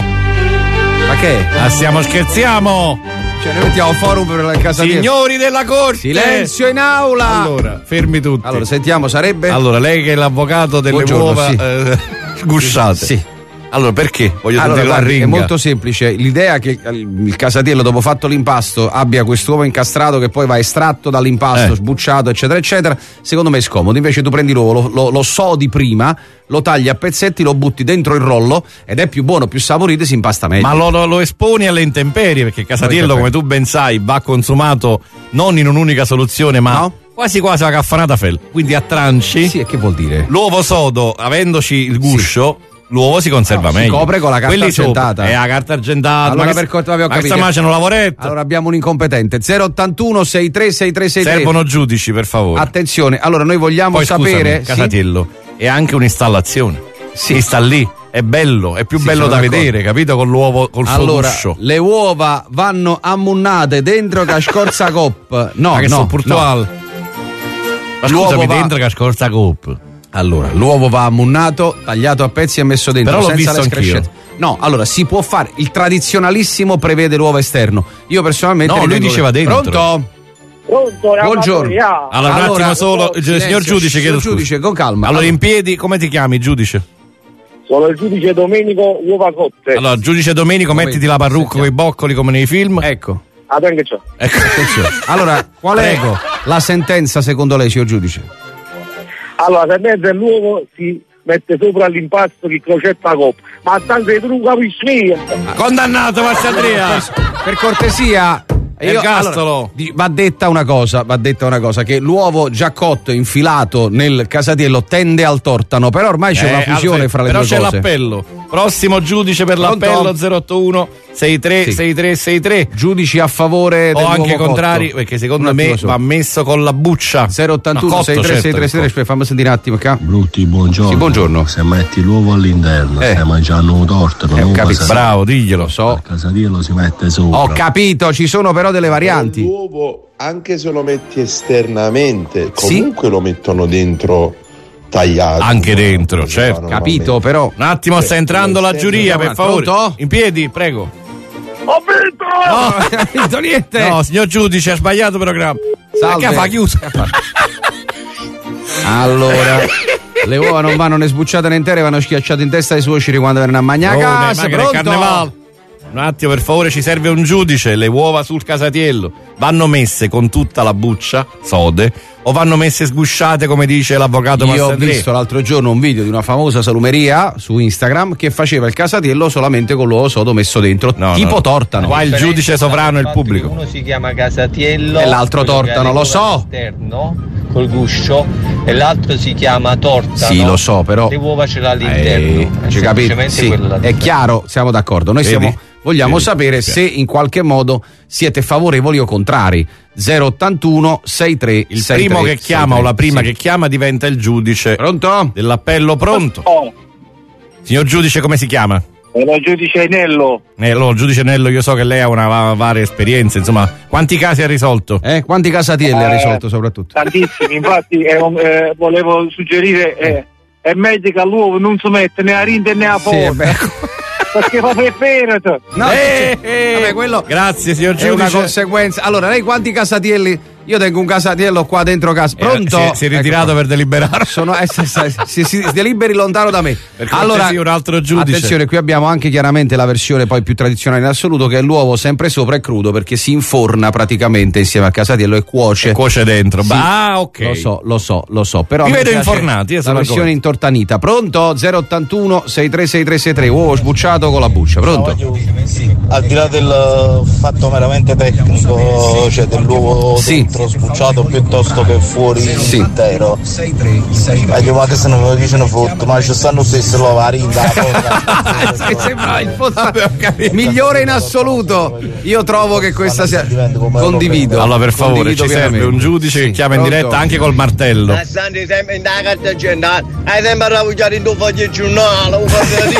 Ma che? Ah, stiamo scherziamo. Cioè, noi mettiamo forum per la casa mia. Signori della corte. Silenzio in aula. Allora, fermi tutti. Allora, sentiamo, sarebbe? Allora, lei che è l'avvocato delle Buongiorno, uova sì. eh, gusciate. Sì. Allora, perché? Voglio Allora, sentire la guardi, ringa. è molto semplice. L'idea che il Casatiello, dopo fatto l'impasto, abbia quest'uovo incastrato che poi va estratto dall'impasto, Eh. sbucciato, eccetera, eccetera, secondo me è scomodo. Invece tu prendi l'uovo, lo, lo, lo sodi prima, lo tagli a pezzetti, lo butti dentro il rollo ed è più buono, più saporito e si impasta meglio. Ma lo, lo- lo esponi alle intemperie, perché il Casatiello, Poi che come tu ben sai, va consumato non in un'unica soluzione, ma No? quasi quasi la caffanata fel. Quindi a tranci. Sì, e che vuol dire? L'uovo sodo, avendoci il guscio, l'uovo si conserva No, si meglio. copre con la carta Quelli sopra- argentata. È la carta argentata. Allora ma per che, corto avevo ma che capito. sta facendo un lavoretto? Allora abbiamo un incompetente. zero ottantuno sessantatré sessantatré sessantatré. Servono giudici, per favore. Attenzione, allora noi vogliamo Poi sapere. scusami, Casatiello, è anche un'installazione. Sì. Si sta lì, è bello, è più Sì, bello sono da d'accordo. vedere, capito? Con l'uovo, col suo Allora, guscio. le uova vanno ammunnate dentro che scorza cop. No, Ma che no, sono puntuali. no. Ma L'uovo scusami, va- dentro che scorza cop. Allora, l'uovo va ammunnato, tagliato a pezzi e messo dentro. Però l'ho senza visto le anch'io. screscette. No, allora si può fare. Il tradizionalissimo prevede l'uovo esterno. Io personalmente. No, lui ritengo diceva che- dentro. Pronto? Pronto, Buongiorno. Allora, un attimo solo, il silenzio, signor giudice, chiedo signor giudice, scusa. con calma. Allora, in piedi, come ti chiami, giudice? Sono il giudice Domenico Uova Cotte. Allora, giudice Domenico, Come- mettiti la parrucca con i boccoli come nei film. Ecco. Ah, che c'ho? Ecco. Attenzione. Allora, qual è Prego. la sentenza secondo lei, signor giudice? Allora, se mezzo l'uovo si mette sopra l'impasto che crocetta la coppa. Ma tanto tu non capisci. Condannato, Massandrea. Per cortesia, Io, allora, va detta una cosa, va detta una cosa, che l'uovo già cotto infilato nel casatiello tende al tortano, però ormai c'è eh, una fusione allora, fra le però due cose. Però c'è l'appello. Prossimo giudice per Pronto? l'appello zero otto uno sei tre sei tre sei tre. Giudici a favore del o anche nuovo contrari, cotto. perché secondo me va messo con la buccia. zero ottantuno sei tre sei tre sei tre, fammi sentire un attimo qua. Brutti, buongiorno. Sì, buongiorno. Se metti l'uovo all'interno, Eh. stai mangiando un torto, non Eh, ho un capito. casatiello. Bravo, diglielo. So. Il casatiello si mette sopra. Ho capito, ci sono però delle varianti. L'uovo, anche se lo metti esternamente, Sì? comunque lo mettono dentro tagliato. Anche dentro, certo. Capito, però. Un attimo, sta entrando la giuria, per favore. Pronto? In piedi, prego. Ho vinto! No, non ha vinto niente. No, signor giudice, ha sbagliato programma. Salve. Che fa chiuso? Allora, le uova non vanno né sbucciate né intere, vanno schiacciate in testa ai suoceri quando vengono a mangiare a Oh, casa. ma che è Pronto? carnevale. Un attimo, per favore, ci serve un giudice. Le uova sul casatiello vanno messe con tutta la buccia, sode, o vanno messe sgusciate, come dice l'avvocato Io ho Massandrè? visto l'altro giorno un video di una famosa salumeria su Instagram che faceva il casatiello solamente con l'uovo sodo messo dentro, No, tipo no. tortano. Qua il giudice sovrano è il pubblico. Uno si chiama casatiello E l'altro quello che tortano, ha le lo uova so. all'interno col guscio, e l'altro si chiama tortano. Sì, lo so, però. le uova ce l'ha Eh, all'interno. È ci capito? semplicemente Sì, quella la è differenza. chiaro, siamo d'accordo. Noi Vedi? siamo, vogliamo Vedi? sapere Sì. se in qualche modo siete favorevoli o contrari. zero ottantuno sei tre Il primo che chiama o la prima che chiama diventa il giudice. Pronto? Dell'appello, pronto? Oh, Signor giudice, come si chiama? era il giudice Nello. Eh, allora, giudice Nello, io so che lei ha una va- varie esperienze, insomma, quanti casi ha risolto? Eh, quanti casatielli ha Eh, risolto soprattutto? Tantissimi, infatti eh, eh, volevo suggerire eh, è meglio che all'uovo non si mette né a rinde né a Sì, porta, beh, perché fa peperete. no, Eh, eh, vabbè, quello Grazie, signor è una giudice. conseguenza. Allora, lei quanti casatielli? Io tengo un casatiello qua dentro casa. Pronto? Eh, si, è- si è ritirato Ecco. per deliberare. Sono, eh, si, si, si, si deliberi lontano da me. Per Allora, cortesia, un altro giudice. attenzione, qui abbiamo anche chiaramente la versione poi più tradizionale in assoluto, che è l'uovo sempre sopra e crudo, perché si inforna praticamente insieme al casatiello e cuoce. E cuoce dentro. Sì, Ah, ok. Lo so, lo so, lo so. Però Vi mi vedo piace infornati, io la sono versione argomento. intortanita. Pronto? zero ottantuno sei tre sei tre sei tre, uovo sbucciato con la buccia. Pronto? Al di là del fatto meramente tecnico, cioè dell'uovo Sì. dentro sbucciato piuttosto che fuori Sì. intero, ma io ma che se non me lo dicono frutto, ma ci stanno stesso la rinda. Sì, sembra il foto migliore in assoluto. Io trovo che questa sia. Condivido. Allora, per favore, Condivido ci serve pienamente. un giudice che Sì. chiama in Pronto? diretta anche col martello. Ma stanno sempre in da carta aziendale, hai sempre a ravviare in due foglie giornale, un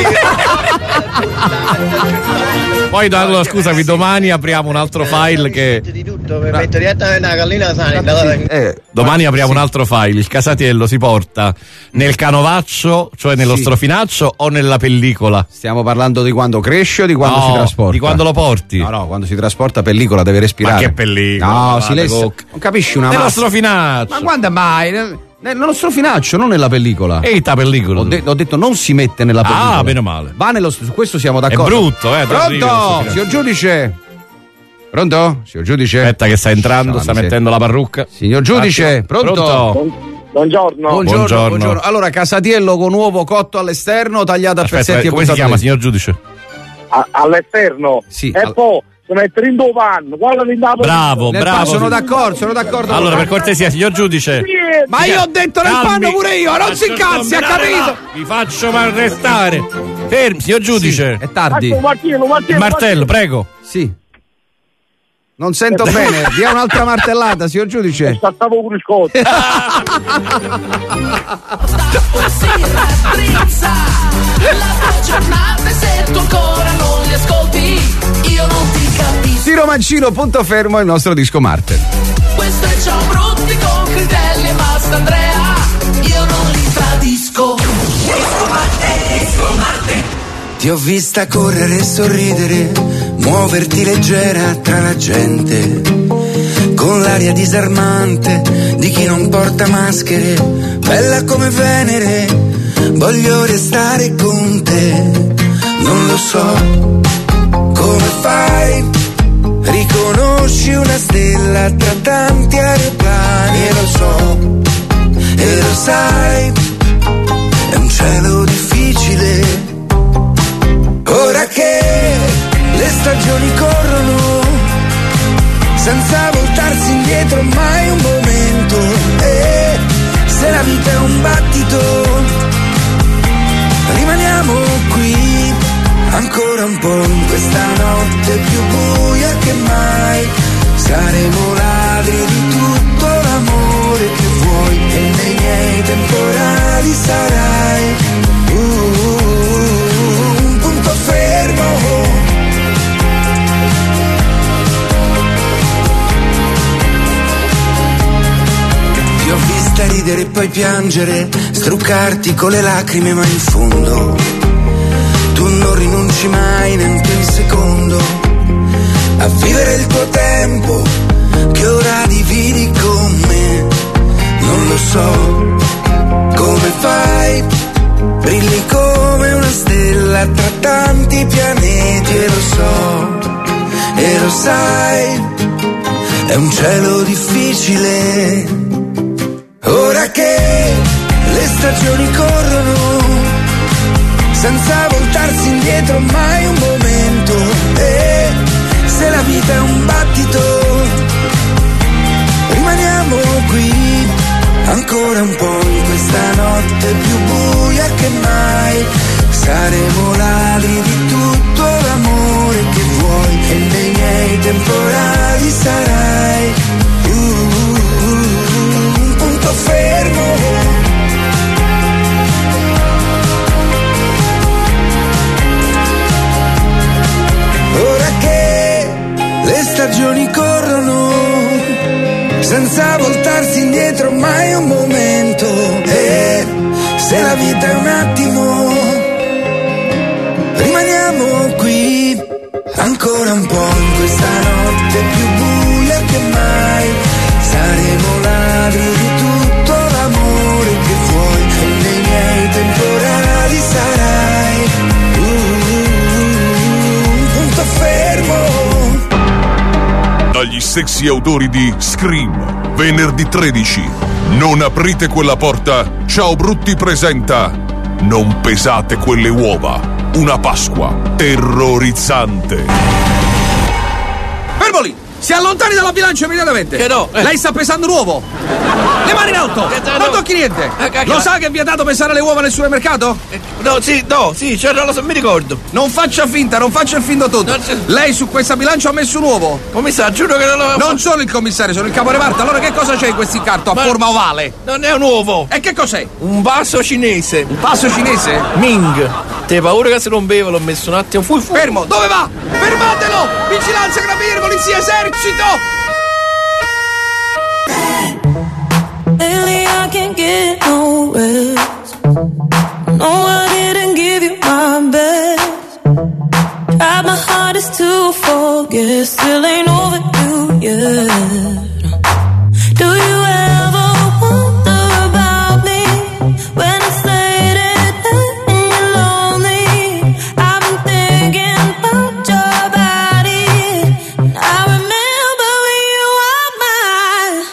Poi, allora, scusami, domani apriamo un altro file che. di tutto, per mettere direttamente una gallina sana. Eh, Domani apriamo un altro file. Il casatiello si porta nel canovaccio, cioè nello Sì. strofinaccio, o nella pellicola? Stiamo parlando di quando cresce o di quando No, si trasporta? di quando lo porti. No, no, quando si trasporta pellicola deve respirare. Ma che pellicola? No, Guarda, si lessa. Coc. Non capisci una Nello mazza. strofinaccio. Ma quando mai? Nel- Nello strofinaccio, non nella pellicola. E ta pellicola. Ho, de- ho detto non si mette nella pellicola. Ah, meno male. Va nello st- su questo siamo d'accordo. È brutto, eh, terribile lo Pronto? strofinaccio. Signor giudice? Pronto? Signor giudice? Aspetta che sta entrando, No, sta mi mettendo la parrucca. Signor giudice, Attimo. pronto? Buongiorno. Buongiorno, Buongiorno. buongiorno. Allora, casatiello con uovo cotto all'esterno, tagliato a Aspetta, pezzetti e come si buttato chiama, dentro. signor giudice? A- all'esterno. Sì, e al- poi si mette in due panni, guarda in da Bravo, Nel bravo. pa- sono d'accordo, sono d'accordo. Allora, per cortesia, signor giudice. Ma io ho detto nel Calmi. panno pure io, non si Faccio incazzi, ha sgomberare capito? là. Vi faccio arrestare. Fermi, signor giudice. È tardi. Ecco, Martino, Martino, Il martello, prego. Sì. Non sento bene, dia un'altra martellata, signor giudice. Saltavo pure il scotto. La tua giornata e se tu ancora non li ascolti, io non ti capisco. Tiro Mancino, punto fermo, il nostro disco Marte. Questo è Ciao Brutti con Critelli e Mastandrea, io non li tradisco. Disco Marte, Disco Marte. Ti ho vista correre e sorridere, muoverti leggera tra la gente, con l'aria disarmante di chi non porta maschere, bella come Venere, voglio restare con te. Non lo so come fai, riconosci una stella tra tanti aeroplani, e lo so, e lo sai, è un cielo difficile. Ora che le stagioni corrono, ridere e poi piangere, struccarti con le lacrime, ma in fondo tu non rinunci mai neanche un secondo a vivere il tuo tempo che ora dividi con me. Non lo so come fai, brilli come una stella tra tanti pianeti, e lo so, e lo sai, è un cielo difficile. Ora che le stagioni corrono senza voltarsi indietro mai un momento, e se la vita è un battito rimaniamo qui ancora un po' in questa notte più buia che mai. Saremo ladri di tutto l'amore che vuoi e nei miei temporali sarai uh, uh, uh, un punto fermo. Ora che le stagioni corrono senza voltarsi indietro mai un momento, e se la vita è un attimo rimaniamo qui ancora un po' in questa notte più buia che mai. Saremo ladri di tutto l'amore che vuoi e nei miei temporali sarai uh, un punto fermo. Dagli sexy autori di Scream, venerdì tredici, non aprite quella porta, Ciao Brutti presenta Non pesate quelle uova, una Pasqua terrorizzante. Fermo lì! Si allontani dalla bilancia immediatamente! Che no? Eh. Lei sta pesando un uovo! Le mani in alto! Non tocchi niente! Lo sa che vi ha dato pesare le uova nel supermercato? No, sì, no, sì, cioè, non lo so, mi ricordo. Non faccia finta, non faccia il finto tutto. Lei su questa bilancia ha messo un uovo. Commissario, giuro che non l'avevo Non sono il commissario, sono il capo reparto. Allora che cosa c'è in questi carto a Ma forma ovale? Non è un uovo. E che cos'è? Un vaso cinese. Un vaso cinese? Ming. Te paura che si rompeva, l'ho messo un attimo. Fui, fui. Fermo, dove va? Fermatelo! Vigilanza, carabinieri, polizia, esercito! Lately I can't get no rest. No, I didn't give you my best. Tried my hardest to forget, still ain't over you yet. Do you ever wonder about me when it's late at night and you're lonely? I've been thinking about your body, and I remember when you were mine.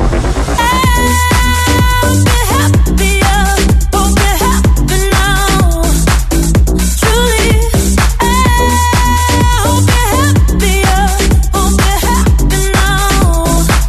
Hope you're happier, hope you're happy now. Truly, I hope you're happier, hope you're happy now.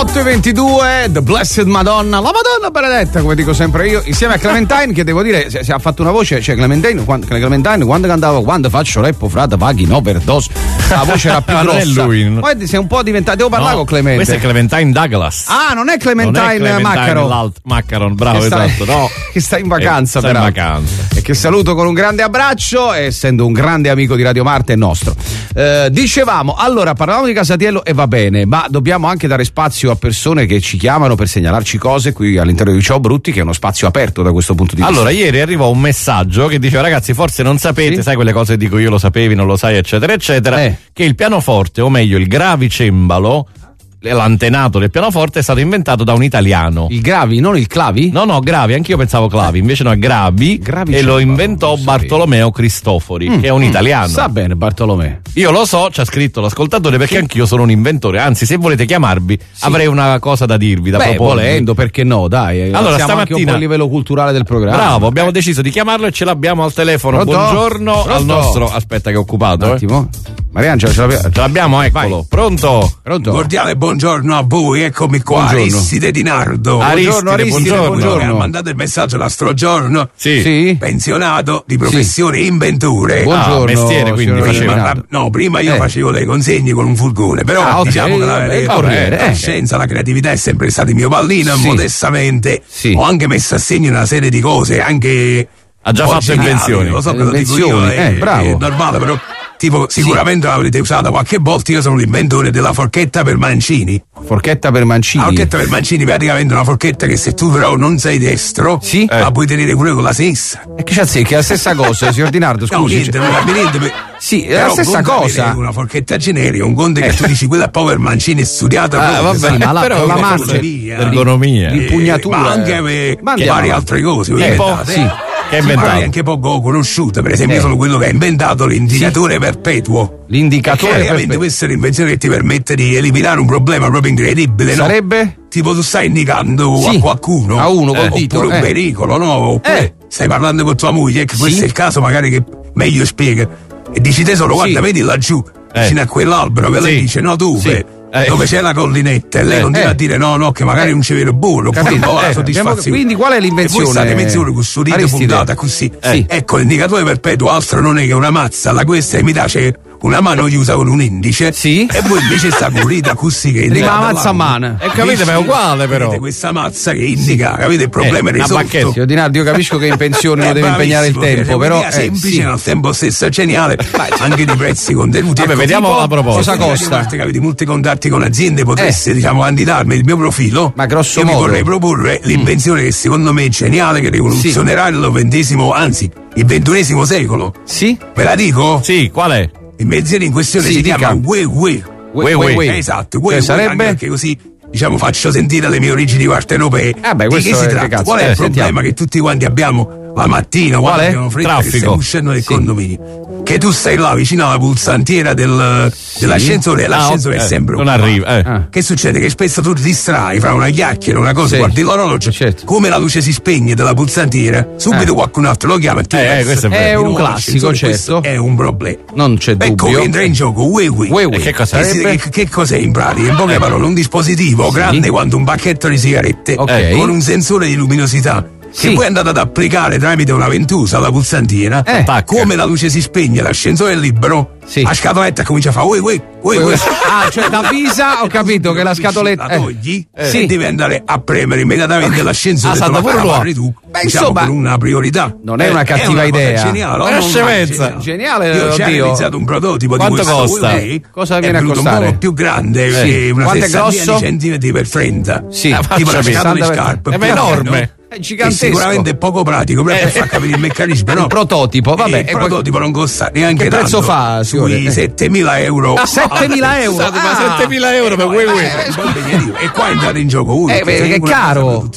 otto e ventidue, The Blessed Madonna, la Madonna benedetta, come dico sempre io, insieme a Clementine, che devo dire, se, se ha fatto una voce, cioè Clementine quando, Clementine, quando cantava Quando faccio reppo, frate, paghi in overdose, la voce era più grossa. Non è lui. Poi sei un po' diventato, devo parlare no, con Clemente. Questa è Clementine Douglas. Ah, non è Clementine, non è Clementine Maccaron. Maccaron, bravo, che sta, esatto, no. Che sta in vacanza, sta però. in vacanza. E che saluto con un grande abbraccio, essendo un grande amico di Radio Marte e nostro. Eh, dicevamo, allora, parlavamo di Casatiello e va bene, ma dobbiamo anche dare spazio a persone che ci chiamano per segnalarci cose qui all'interno di Ciao Brutti, che è uno spazio aperto da questo punto di vista. Allora, ieri arrivò un messaggio che diceva: ragazzi, forse non sapete, sì? Sai quelle cose che dico io, lo sapevi, non lo sai, eccetera, eccetera, eh. che il pianoforte, o meglio il gravicembalo, l'antenato del pianoforte è stato inventato da un italiano. Il gravi, non il clavi? No, no, gravi, anch'io pensavo clavi, invece no, è gravi, gravi e lo inventò Bartolomeo Cristofori, mm, che è un mm, italiano. Sa bene Bartolomeo. Io lo so, c'ha scritto l'ascoltatore, perché sì. anch'io sono un inventore, anzi se volete chiamarvi sì. avrei una cosa da dirvi, da Beh, proporvi. volendo, perché no, dai. Allora, siamo stamattina anche un po' a livello culturale del programma. Bravo, abbiamo deciso di chiamarlo e ce l'abbiamo al telefono. Pronto? Buongiorno Pronto? al nostro, aspetta che è occupato. Un attimo. Eh. Mariangela, ce l'abbiamo, ce l'abbiamo, eccolo. Vai. Pronto? Pronto? Cordiale buongiorno a voi, eccomi qua, buongiorno. Aristide Di Nardo. Aristide, Aristide buongiorno. buongiorno. Ha mandato il messaggio l'altro giorno. Sì. sì. Pensionato di professione sì. inventore. Buongiorno. Ah, mestiere, quindi faceva. No, prima io eh. facevo le consegne con un furgone, però ah, okay. diciamo che la, eh, la, la eh. scienza, la creatività è sempre stato il mio pallino, sì. modestamente. Sì. Ho anche messo a segno una serie di cose, anche ha già fatto invenzioni. Lo so che lo dico io, è, eh, bravo. è normale, però tipo sicuramente sì. l'avrete usata qualche volta. Io sono l'inventore della forchetta per mancini. Forchetta per mancini? La forchetta per mancini praticamente una forchetta che se tu però non sei destro sì? la eh. puoi tenere pure con la sinistra. E che c'è, che è la stessa cosa, signor Di Nardo, scusi. No, niente, non cambia niente. Per... Sì, è la stessa cosa. Una forchetta generica, un conto che eh. tu dici quella povera mancini è studiata. Ah, vabbè, sì, ma la, però la marcia, l'ergonomia, l'impugnatura, ma anche per varie altre cose. Eh, sì. Che è inventato? Anche poco conosciute, per esempio, eh. sono quello che ha inventato l'indicatore sì. perpetuo. L'indicatore perpetuo. Ovviamente questa è l'invenzione che ti permette di eliminare un problema proprio incredibile. Sarebbe? No? Tipo tu stai indicando sì. a qualcuno, a uno col eh. dito, oppure eh. un pericolo, no? Oppure eh. stai parlando con tua moglie, che questo sì. è il caso magari che meglio spiega. E dici te solo, guarda, sì. vedi laggiù, eh. vicino a quell'albero, che sì. lei dice, no tu, sì. Eh. dove c'è la collinetta, e lei eh. continua eh. a dire no, no, che magari eh. non ci vede buono, oppure un po' la soddisfazione. Quindi qual è l'invenzione? E questa invenzione con sto dito puntata così. Eh. Ecco, l'indicatore perpetuo altro non è che una mazza, la questa mi piace una mano chiusa con un indice sì. e voi invece sta curita così che indica la mazza a mano e capite, ma è uguale però vedete questa mazza che indica sì. capite il problema eh, è risolto. Signor Di Nardo, io capisco che in pensione non deve impegnare il tempo, però è semplice eh, sì. al tempo stesso geniale, anche di prezzi contenuti. Vabbè, vediamo la proposta. Cosa costa? Avete molti contatti con aziende, potreste eh. diciamo candidarmi il mio profilo, ma grosso io modo vi vorrei proporre mm. l'invenzione che secondo me è geniale, che rivoluzionerà sì. il ventesimo, anzi il ventunesimo secolo. Sì? Ve la dico? Sì, qual è? L'invenzione in questione sì, si dica. chiama Ue Ue. Ue Ue. Esatto, Ue Ue sarebbe anche così diciamo faccio sentire le mie origini partenopee. Ah beh, questo di che si è tratta? Che Qual è eh, il problema sentiamo. che tutti quanti abbiamo la mattina qual è? Abbiamo fretta Traffico. che stiamo uscendo del sì. condominio, che tu stai là vicino alla pulsantiera del, sì. dell'ascensore e l'ascensore ah, è sempre non arriva eh. ah. Che succede? Che spesso tu ti distrai fra una chiacchiera, una cosa, sì. guardi l'orologio, certo. come la luce si spegne della pulsantiera subito eh. qualcun altro lo chiama e ti eh, eh, questo è, è un classico, certo, è un problema, non c'è dubbio. Ecco che entra in gioco Ue Ue. Ue Ue. Che cosa che, che, che cos'è in pratica? In poche parole, un dispositivo sì. grande quanto un pacchetto di sigarette okay. con un sensore di luminosità sì. che poi andate ad applicare tramite una ventosa alla pulsantiera, eh. come la luce si spegne, l'ascensore è libero, sì. la scatoletta comincia a fare ue ue ue ue. Ah, cioè t'avvisa, ho capito che la scatoletta la togli eh. e sì. devi andare a premere immediatamente l'ascensore, ah, te lo fai tu. Beh, diciamo insomma, con una priorità. Non è una cattiva è una idea. Geniale, è una scemenza. Geniale, io ho realizzato un prototipo di questo. Quanto costa? Cosa viene a costare? Un po' più grande, sì. una Quanto è sessantina grosso? di centimetri per trenta. Sì, tipo la scatola di scarpe. È enorme. È gigantesco. Sicuramente è poco pratico, però per far capire il meccanismo. È un prototipo, vabbè. Il prototipo non costa neanche che tanto. Che prezzo fa? Sui settemila euro. settemila euro? Scusate, ma settemila euro per Ue Ue. E qua è entrato in gioco uno. Eh, è caro.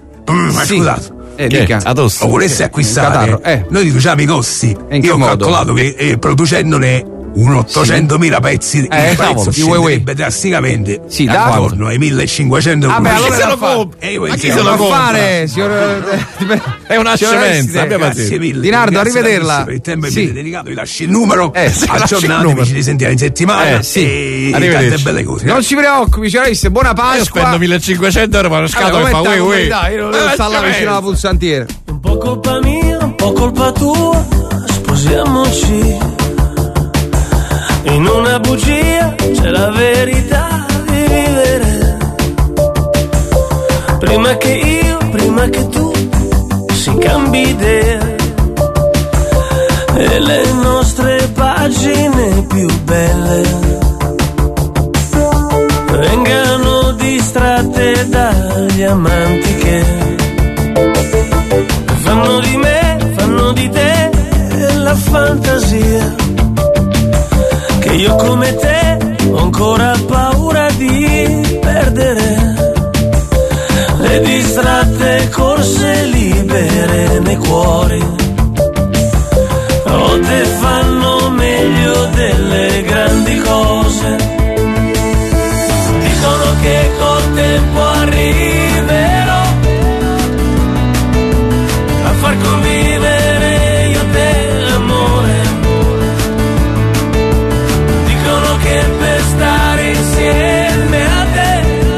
Ma scusate. Eh, dica. O volesse acquistare, eh. noi riduciamo i costi. In Io ho modo? calcolato che eh, producendone un ottocentomila pezzi, il Eh, prezzo cavolo, di scenderebbe drasticamente Sì, da attorno ai millecinquecento. Vabbè, allora chi se lo fa- compra? Eh, ma chi se lo compra? Fare, signor... È una Signor scemenza, abbia Grazie pazienza. mille. Dinardo, Grazie arrivederla. tantissimo, il tempo è Sì. bene dedicato, vi lascio il numero, Eh, sì, lasci il aggiornatevi, numero. ci risentiamo in settimana Eh, sì. e Arrivederci. tante belle cose. Non si preoccupi, signor Ace, buona Pasqua. Io spendo millecinquecento euro per una scatola Allora, che fa come ui sta, ui. come sta? Io non Eh, sta là scemenza. vicino alla pulsantiera. Un po' colpa mia, un po' colpa tua, sposiamoci. In una bugia c'è la verità di vivere. Prima che io, prima che tu si cambi idea e le nostre pagine più belle vengano distratte dagli amanti che fanno di me, fanno di te la fantasia che io come te ho ancora paura di perdere. Le distratte corse libere nei cuori o te fanno meglio delle grandi cose. Dicono che col tempo arriverò a far convivere io te amore. Dicono che per stare insieme a te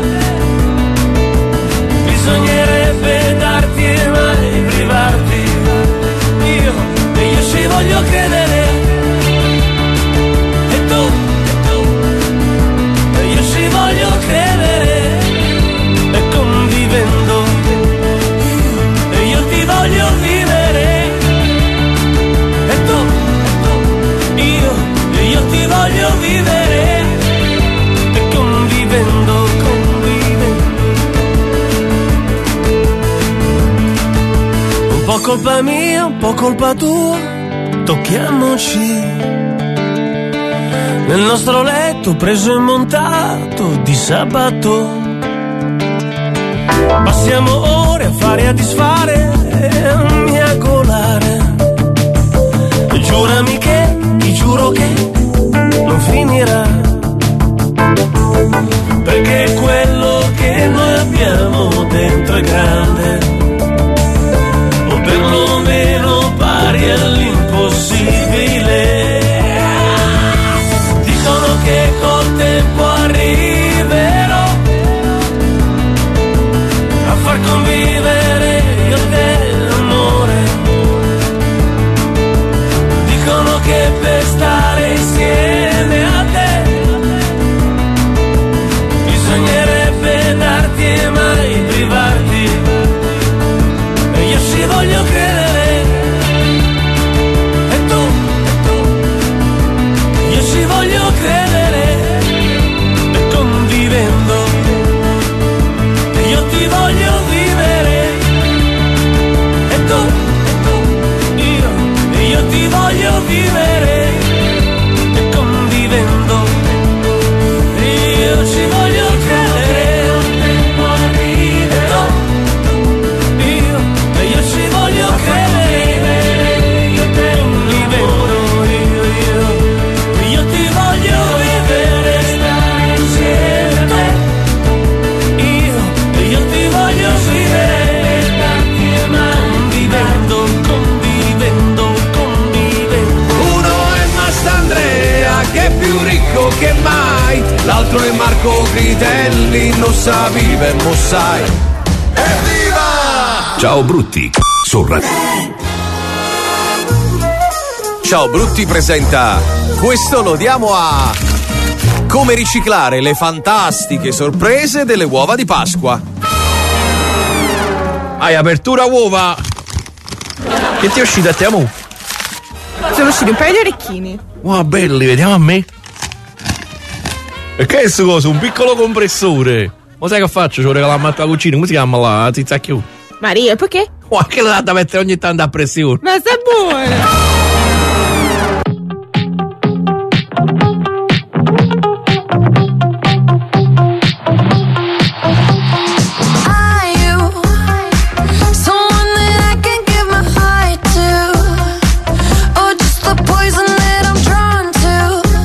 bisognerebbe darti e mai privarti. Io, e io ci voglio credere. E tu, e tu, e io ci voglio credere. E convivendo, e io ti voglio vivere. E tu, e tu, io, e io ti voglio vivere. E convivendo, convivendo. Un po' colpa mia, un po' colpa tua, tocchiamoci. Nel nostro letto preso e montato di sabato passiamo ore a fare e a disfare e a miagolare. Giurami che, ti giuro che non finirà, perché quello che noi abbiamo dentro è grande, o perlomeno pari all'impossibile. Dicono che col tempo arriverò a far convivere io te l'amore. Dicono che per stare insieme a te bisognerebbe darti e mai privarti. E io ci voglio credere. E tu, e tu, io ci voglio credere. E convivendo, io ti voglio vivere. E tu, e tu, io, e io ti voglio vivere. E convivendo, io ci voglio credere. E tu, io, e io ci voglio credere. Convivendo, io, io, io ti voglio vivere. Stare insieme a te. Io, e io ti voglio vivere. Convivendo, convivendo, convivendo. Uno è Mastandrea che è più ricco che mai, l'altro è Marco Critelli, non sa vive, mo sai. Evviva! Ciao Brutti, su Radio. Ciao Brutti presenta Questo lo diamo a come riciclare le fantastiche sorprese delle uova di Pasqua. Hai apertura uova. Che ti è uscito a te, amo? Sono usciti un paio di orecchini. Wow, belli, vediamo a me. E che è questo coso? Un piccolo compressore. Ma sai che faccio? Ci ho regalato a tua cucina. Come si chiama la zizzacchiù? Maria, e perché? Wow, che lo dà da mettere ogni tanto a pressione. Ma sta buono! Poison that I'm drawn to.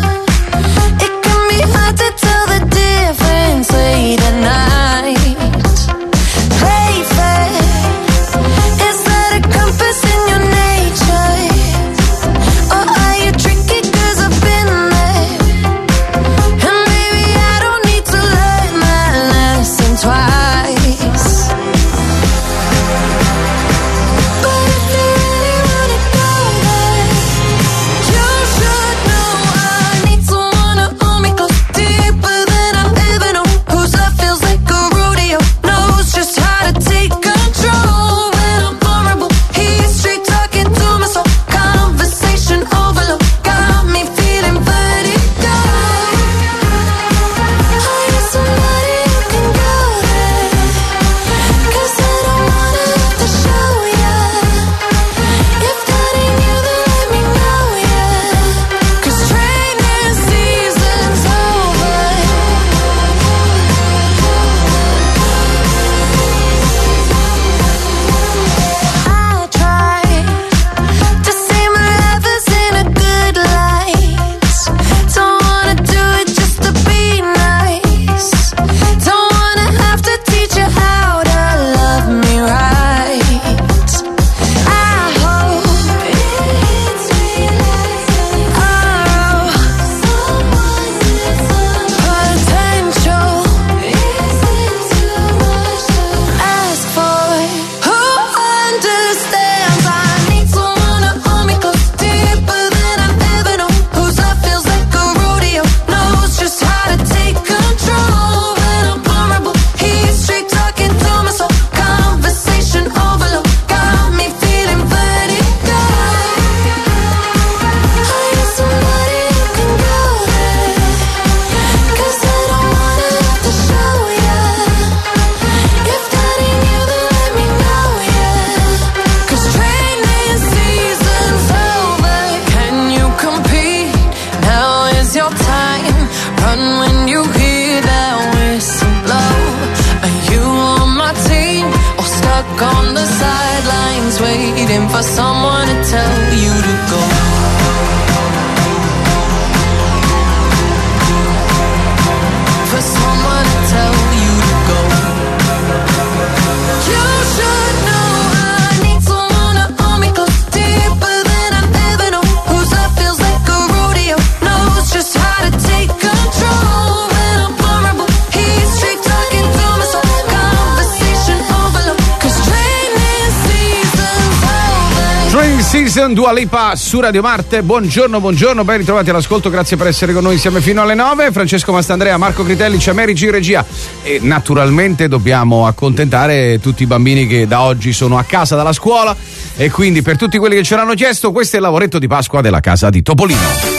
Season, Dua Lipa su Radio Marte. Buongiorno, buongiorno, ben ritrovati all'ascolto, grazie per essere con noi insieme fino alle nove. Francesco Mastandrea, Marco Critelli, Ciamerici in regia. E naturalmente dobbiamo accontentare tutti i bambini che da oggi sono a casa dalla scuola, e quindi per tutti quelli che ce l'hanno chiesto, questo è il lavoretto di Pasqua della casa di Topolino.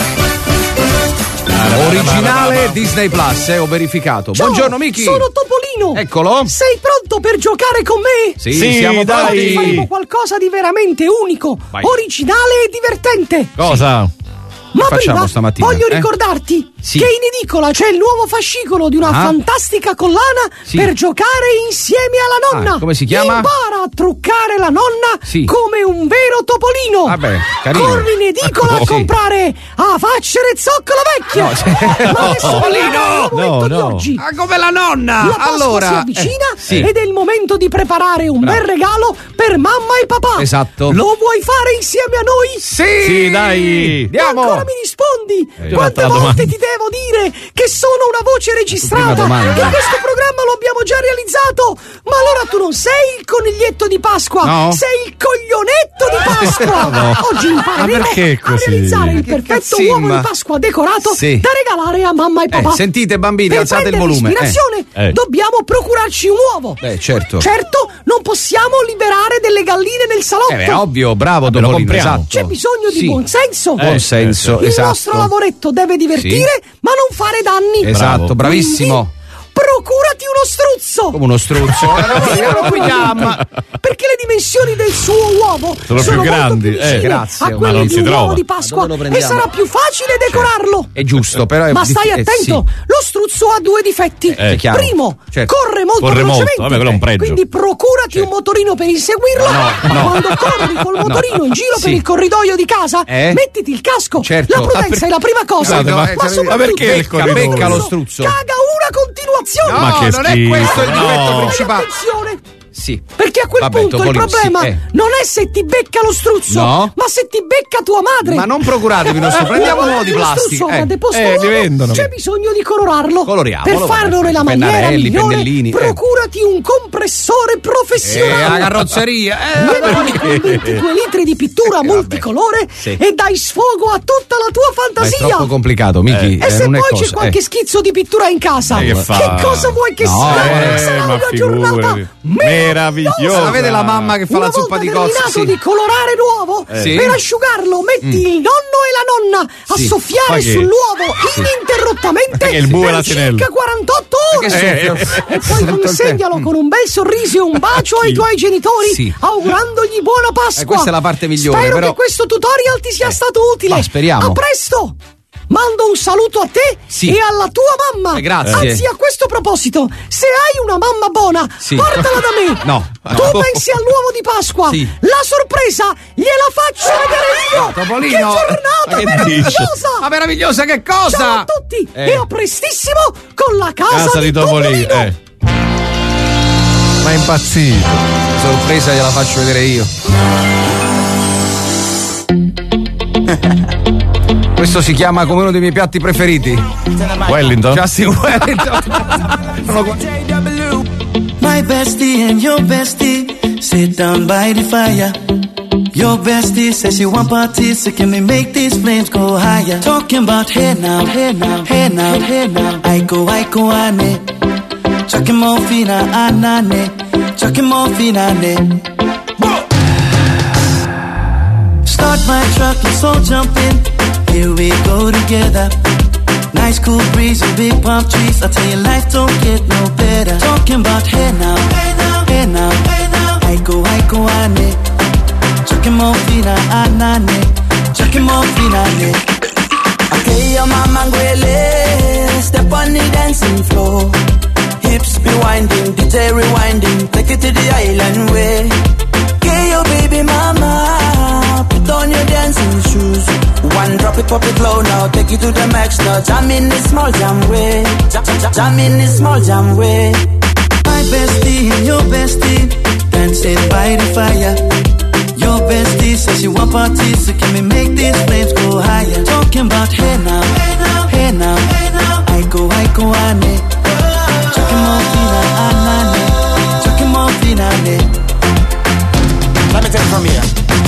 Originale Disney Plus, eh, ho verificato. Ciao, buongiorno Miki. Sono Topolino. Eccolo. Sei pronto per giocare con me? Sì, sì, siamo dai. pronti. Faremo qualcosa di veramente unico, Vai. originale e divertente. Cosa? Ma Che facciamo prima stamattina? voglio eh? ricordarti Sì. che in edicola c'è il nuovo fascicolo di una Ah. fantastica collana Sì. per giocare insieme alla nonna. Ah, come si chiama? Impara a truccare la nonna Sì. come un vero topolino. Vabbè, carino. Corri in edicola a Sì. comprare a faccere zoccola vecchia. No, sì. Ma adesso Topolino! veniamo al momento No, di no. oggi. Ah, come la nonna. La Pasqua allora, si avvicina eh, sì. ed è il momento di preparare un Bravo. bel regalo per mamma e papà. Esatto. Lo vuoi fare insieme a noi? Sì, Sì, dai. Andiamo. Ma ancora mi rispondi? Eh, Quante la volte domanda. ti devo dire che sono una voce registrata? prima domanda. Che questo programma lo abbiamo già realizzato? Ma allora tu non sei il coniglietto di Pasqua, No. sei il coglionetto di Pasqua. No. Oggi impareremo Ma perché a così? realizzare il Che perfetto cazzimma. uovo di Pasqua decorato Sì. da regalare a mamma e papà. Eh, sentite bambini, Per alzate il prendere volume. ispirazione Eh. Eh. dobbiamo procurarci un uovo. Beh, certo. Certo, non possiamo liberare delle galline nel salotto. Eh, beh, ovvio, bravo Vabbè, lo Topolino, compriamo. esatto. C'è bisogno di Sì. buon senso. Buon Eh, senso, eh, Il esatto. nostro lavoretto deve divertire, ma non fare danni. Esatto, Bravo. bravissimo. Procurati uno struzzo. Come uno struzzo. Allora, vediamo. Perché le dimensioni del suo uovo Sono più molto grandi, più eh, vicine grazie, a ma quelle non di si un trova. uovo di Pasqua, Ma dove lo e prendiamo? sarà più facile decorarlo. È giusto, però è Ma stai diffi- eh, attento, sì. lo struzzo ha due difetti. Eh, chiaro. Primo, Certo. corre molto Corre molto, velocemente. vabbè, quello è un pregio. Quindi procurati un motorino per inseguirlo. No, no. Quando corri col No. motorino in giro Sì. per il corridoio di casa, Eh? mettiti il casco. Certo. La prudenza è la prima cosa. Scusate, ma- ma, ma soprattutto perché il becca, corridoio? Becca lo struzzo. Caga una continuazione. No, Ma che non è schifo. questo il difetto No. principale. Attenzione. Sì. Perché a quel Vabbè, punto Topolino, il problema sì, eh. non è se ti becca lo struzzo, No. ma se ti becca tua madre. Ma non procuratevi uno struzzo, prendiamo uno di Lo plastica. struzzo va Eh. deposto Eh, nuovo, li vendono. c'è bisogno di colorarlo. Coloriamolo, Per farlo vabbè, nella maniera pennarelli, migliore, pennellini, eh. procurati un compressore Eh, professionale. la carrozzeria. Eh, Viene perché? con ventidue litri di pittura Eh, multicolore Sì. e dai sfogo a tutta la tua Ma è fantasia. troppo complicato, Miki. E eh, se non è poi cosa. c'è qualche eh. schizzo di pittura in casa, Eh, che fa? cosa vuoi che No, sia? eh, Sarà ma una giornata figurati. meravigliosa. Meravigliosa. La vede la mamma che fa Una la zuppa volta di cozze. terminato Sì. di colorare l'uovo, Eh. Sì. per asciugarlo metti il nonno e la nonna a Sì. soffiare Ma che? sull'uovo ininterrottamente Che il bue e per l'asinello. circa quarantotto Ma che ore. soffio? E poi consegnalo con un bel sorriso e un bacio ai tuoi genitori, Sì. augurandogli buona Pasqua. Eh, questa è la parte migliore, Spero però- che questo tutorial ti sia Eh. stato utile. Ma speriamo. A presto! Mando un saluto a te Sì. e alla tua mamma. Eh, grazie. Anzi, a questo proposito, se hai una mamma buona, Sì. portala da me. No. Tu No. pensi all'uovo di Pasqua. Sì. La sorpresa gliela faccio vedere io. No, Topolino. Che Ma giornata che meravigliosa. Ma meravigliosa che cosa? Ciao a tutti Eh. e a prestissimo con la casa, Casa di Topolino. Eh. Ma è impazzito. Sorpresa gliela faccio vedere io. Questo si chiama come uno dei miei piatti preferiti. Wellington. Justin Wellington. My bestie and your bestie sit down by the fire. Your bestie says she want parties, so can we make these flames go higher? Talking about hey now, hey now, hey now, hey now. I go, I go, ane. Chucking more fina, anane. Chucking more fina, ane. Start my truck, let's all jump in. Here we go together. Nice cool breeze and big palm trees. I tell you, life don't get no better. Talking about hey now, hey now, hey now, hey now. I go, I go, ane. Chucking more fina, anane. Chucking more fina, ane. Okay, your mama ngwele. Step on the dancing floor. Hips be winding, D J rewinding. Take it to the island way. Okay, your baby mama. Put on your dancing shoes. One drop it, pop it low now. Take it to the max now. Jam in this small jam way. Jam, jam, jam in this small jam way. My bestie and your bestie dancing by the fire. Your bestie says she want parties, so can we make these flames go higher? Talking about hey now, hey now, hey now, hey now. I go, I go, ane. Chucking more fina, anane. Chucking more fina, ane. Let me take it from here.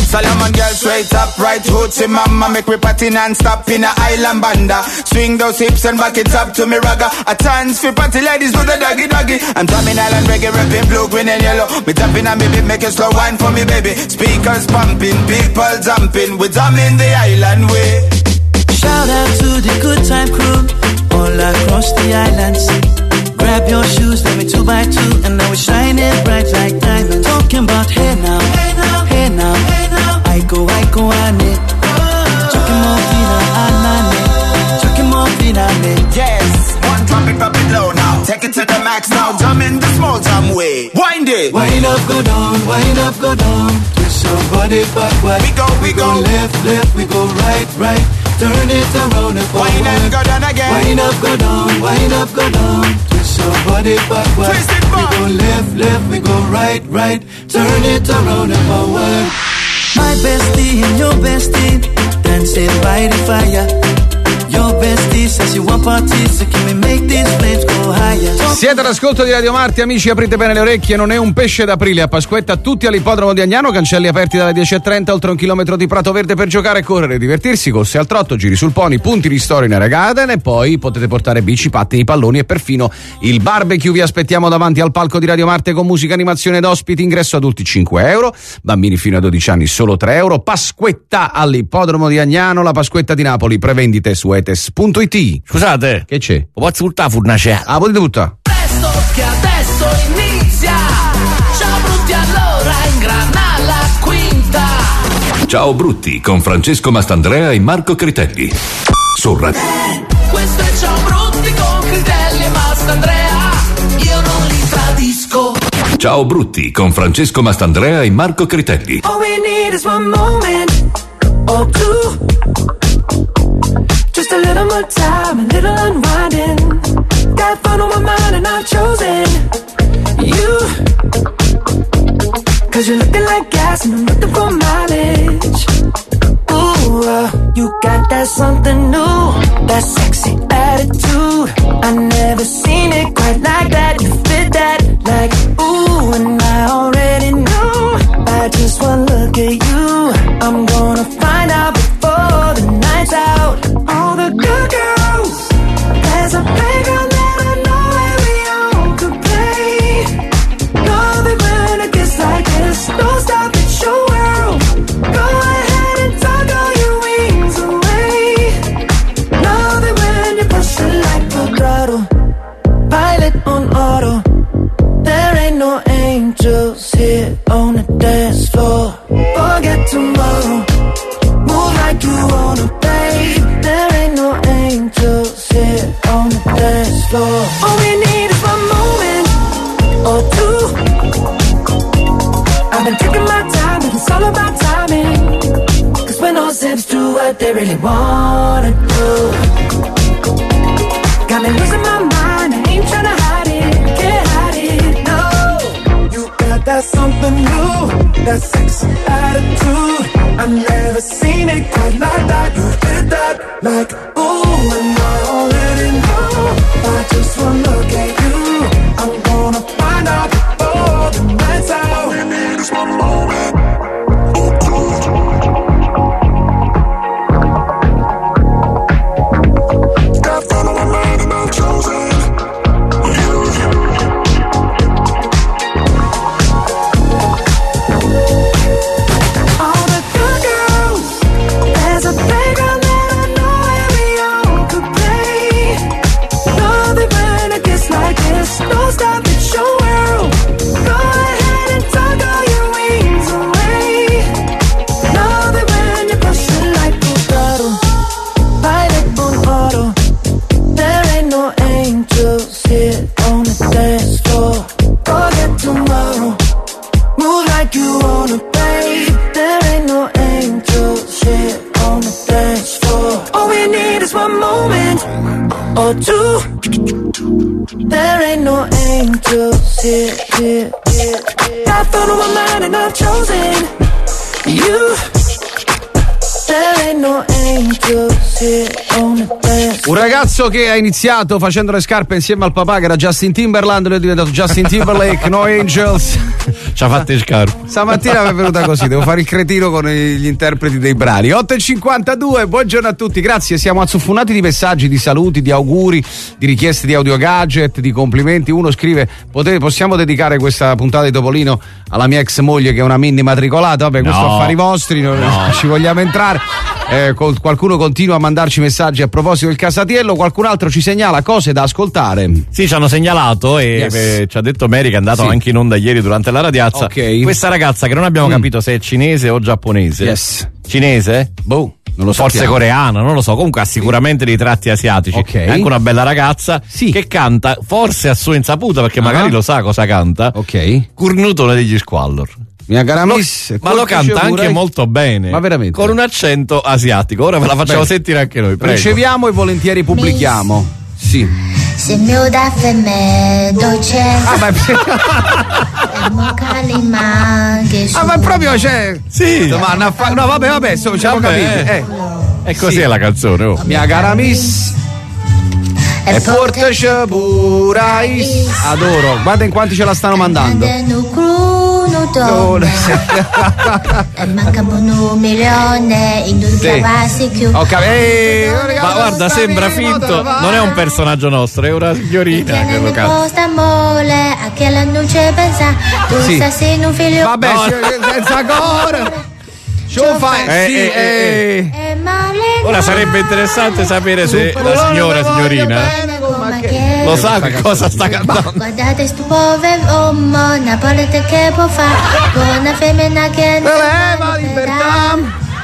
Solomon girl straight up, right hoochie mama. Make me party non-stop in a island banda. Swing those hips and back it up to me ragga. A chance for party ladies do the doggy doggy. I'm drumming island reggae, rapping blue, green and yellow. Me tapping on me beat, make a slow wine for me baby. Speakers pumping, people jumping. We drumming the island way. Shout out to the good time crew all across the island sea. Grab your shoes, let me two by two, and now we're shining bright like diamonds. Talking about hey now, hey now, hey now, hey now. I go, I go, I need. Chucking more fina, I need. Chucking more fina, I need. Yes, one drop it, drop it low now. Take it to the max now. Jump in the small jam way. Wind it. Wind up, go down, wind up, go down. Twist your body backward. We go, we, we go. go left, left, we go right, right. Turn it around and forward. Wind up, go down again. Wind up, go down, wind up, go down. Twist your body backward. Twist it back. We go left, left, we go right, right. Turn it around and forward. My bestie and your bestie dancing by the fire. Your bestie says you want parties, so can we make these flames go higher? Siete all'ascolto di Radio Marti, amici, aprite bene le orecchie, non è un pesce d'aprile a Pasquetta, tutti all'ippodromo di Agnano, cancelli aperti dalle dieci e trenta, oltre un chilometro di prato verde per giocare, correre, divertirsi, corse al trotto, giri sul pony, punti ristori in Garden, e poi potete portare bici, pattini, palloni e perfino il barbecue. Vi aspettiamo davanti al palco di Radio Marte con musica, animazione ed ospiti, ingresso adulti cinque euro, bambini fino a dodici anni solo tre euro. Pasquetta all'ippodromo di Agnano, la Pasquetta di Napoli, prevendite su etes punto it. Scusate, che c'è? Posso buttare la fornace? Ah, potete buttare? Presto che adesso inizia. Ciao brutti, allora ingrana la quinta. Ciao brutti con Francesco Mastandrea e Marco Critelli. Su Radio. Questo è Ciao brutti con Critelli e Mastandrea. Io non li tradisco. Ciao brutti con Francesco Mastandrea e Marco Critelli. All we need is one moment or two. Just a little more time, a little unwinding. Got fun on my mind and I've chosen you. Cause you're looking like gas and I'm looking for mileage. Ooh, uh, you got that something new, that sexy attitude. I never seen it quite like that. You fit that like ooh, and I already knew. I just one look at you, I'm gonna find out before the night's out. All the good girls, there's a playground that I know where we all could play. Love it when it gets like this. Don't stop, it's your world. Go ahead and tuck all your wings away. Love it when you push it like a throttle. Pilot on auto. There ain't no angels here on the dance floor. Forget tomorrow. Move like you wanna play. There ain't no angels here on the dance floor. All we need is one moment or two. I've been taking my time, but it's all about timing. Cause when those hips do what they really wanna do, got me losing my mind, I ain't tryna hide it, can't hide it, no. You got that something new, that sexy attitude. I've never seen it quite like that. You did that like ooh, and I already know. I just wanna look at you, I'm gonna find out before the night's out. All we need is one moment. Got fun on my mind and I've chosen you. All the good girls, there's a playground that I know where we all could play. Love it when it gets like this. Don't stop, it's your world. Go ahead and tuck all your wings away. Love it when you push it like a throttle. Pilot on auto. There ain't no angels here on the dance floor. Forget tomorrow. Move like you wanna play. There ain't no angels here on the dance floor. All we need is one moment or two. There ain't no angels here, here, here, here. Got fun on my mind and I've chosen you. Un ragazzo che ha iniziato facendo le scarpe insieme al papà che era Justin Timberland, lui è diventato Justin Timberlake, No Angels. Ci ha fatte scarpe. Stamattina mi è venuta così, devo fare il cretino con gli interpreti dei brani. otto e cinquantadue, buongiorno a tutti, grazie, siamo azzuffunati di messaggi, di saluti, di auguri, di richieste di audio gadget, di complimenti. Uno scrive: potete, possiamo dedicare questa puntata di Topolino alla mia ex moglie che è una mini matricolata? Vabbè, questo No. affari vostri, non No. ci vogliamo entrare. Eh, col- qualcuno continua a mandarci messaggi a proposito del Casatiello, qualcun altro ci segnala cose da ascoltare. Sì, ci hanno segnalato e Yes. eh, ci ha detto Mary che è andato Sì. anche in onda ieri durante la radiazza. Ok. Questa ragazza che non abbiamo Mm. capito se è cinese o giapponese. Yes. Cinese? Boh, non lo Forse sappiamo. coreana, non lo so. Comunque ha sicuramente dei tratti asiatici. Ok. È anche una bella ragazza che canta, forse a sua insaputa, perché magari Ah. lo sa cosa canta. Ok. Cornutone degli Squallor. Mia cara miss, Ma lo canta anche molto bene. Ma veramente? Con un accento asiatico. Ora ve la facciamo Bene. sentire anche noi. Prego. Riceviamo e volentieri pubblichiamo. Sì. Se mio da femme dolce Ah, ma, e mo calima che ah, ma proprio c'è. Sì. Ma no, fa- no, vabbè, vabbè, so, ci siamo Vabbè. capiti. Eh. E così Sì. è la canzone. Oh. Mia cara miss. E portaci purais. Adoro, guarda in quanti ce la stanno mandando. no cruno donne e manca un milione in due Sì. chiavassi chiù Ho capito. Eh, Ma guarda, sembra finto. Non è un personaggio nostro, è una signorina che lo canta. posta mole a che la luce pensa tu Sì. stai in un figlio Vabbè, no. sì, senza cor. Ce lo fai? Eh, Sì, eh, eh. E male Ora sarebbe interessante sapere se la signora signorina lo sa che cosa sta cantando. guardate sto povero uomo Napolite che può fare con una femmina che non Voleva libertà.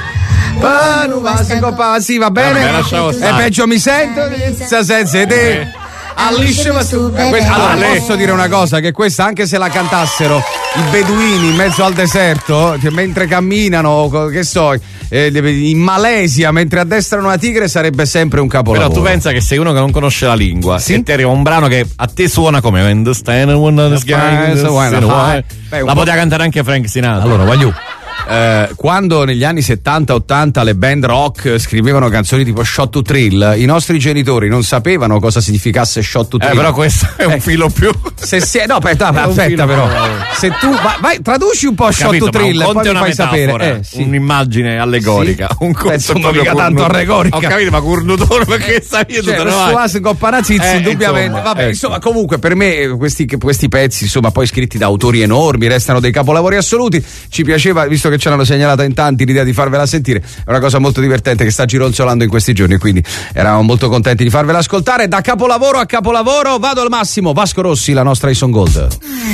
Panu basta coppa, sì, va bene. Vabbè, lasciamo E stare. peggio mi sento senza senza te. Allisce ma su. Eh, Que- Allora, eh. posso dire una cosa: che questa, anche se la cantassero i beduini in mezzo al deserto, che mentre camminano, co- che so, eh, in Malesia, mentre addestrano una tigre, sarebbe sempre un capolavoro. Però tu pensa che sei uno che non conosce la lingua Sì? e ti arriva un brano che a te suona come Understand when the sky is so why not? why. Beh, un La po'- poteva cantare anche Frank Sinatra. Allora, voglio. Eh, quando negli anni settanta ottanta le band rock scrivevano canzoni tipo Shot to Thrill, i nostri genitori non sapevano cosa significasse Shot to Eh, Thrill. però questo è un Eh, filo più. Se si è, no, aspetta, È un aspetta filo però. più. Se tu vai, vai, traduci un po' Shot Capito, to ma un Thrill e conto poi è mi una fai metafora, sapere. Eh, sì. un'immagine allegorica. Sì. Un conto Penso è proprio mica tanto cornuto. allegorica. Ho capito, ma cornutone perché sta via Cioè, tutta lo la Suas con Panazizzi, Eh, indubbiamente. insomma, Vabbè, ecco. insomma, comunque per me questi, questi pezzi, insomma, poi scritti da autori enormi, restano dei capolavori assoluti. Ci piaceva, visto che ce l'hanno segnalata in tanti, l'idea di farvela sentire. È una cosa molto divertente che sta gironzolando in questi giorni, quindi eravamo molto contenti di farvela ascoltare. Da capolavoro a capolavoro vado al massimo. Vasco Rossi, la nostra Ison Gold.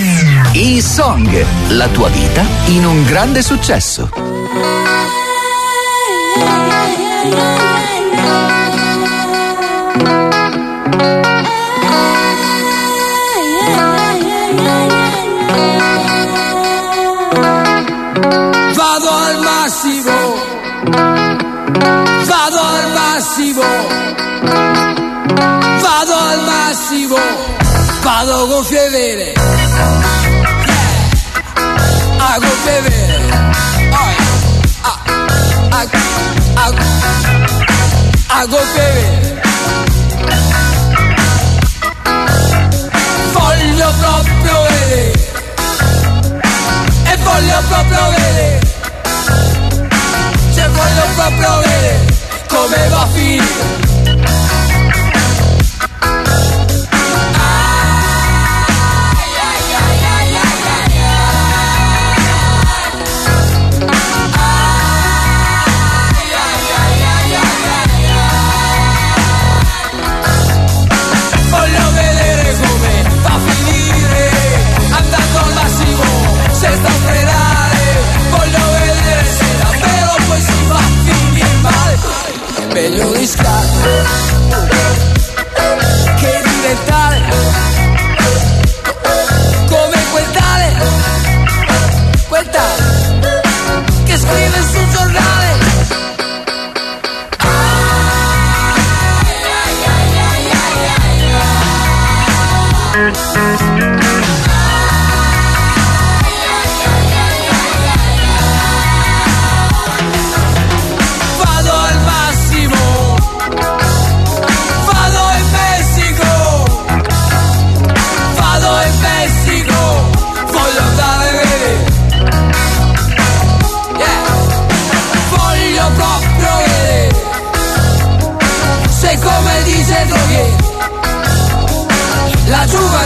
E-Song, la tua vita in un grande successo. Vado al massimo, vado al massimo, vado al massimo, vado con fedele, a con fedele, a, a, a, a con fedele. Voglio proprio vedere, e voglio proprio vedere, se voglio proprio vedere come va a finire. Voglio vedere come va a finire, andando al massimo senza frenare. Voglio vedere se davvero poi si va a finire male. È meglio rischiare.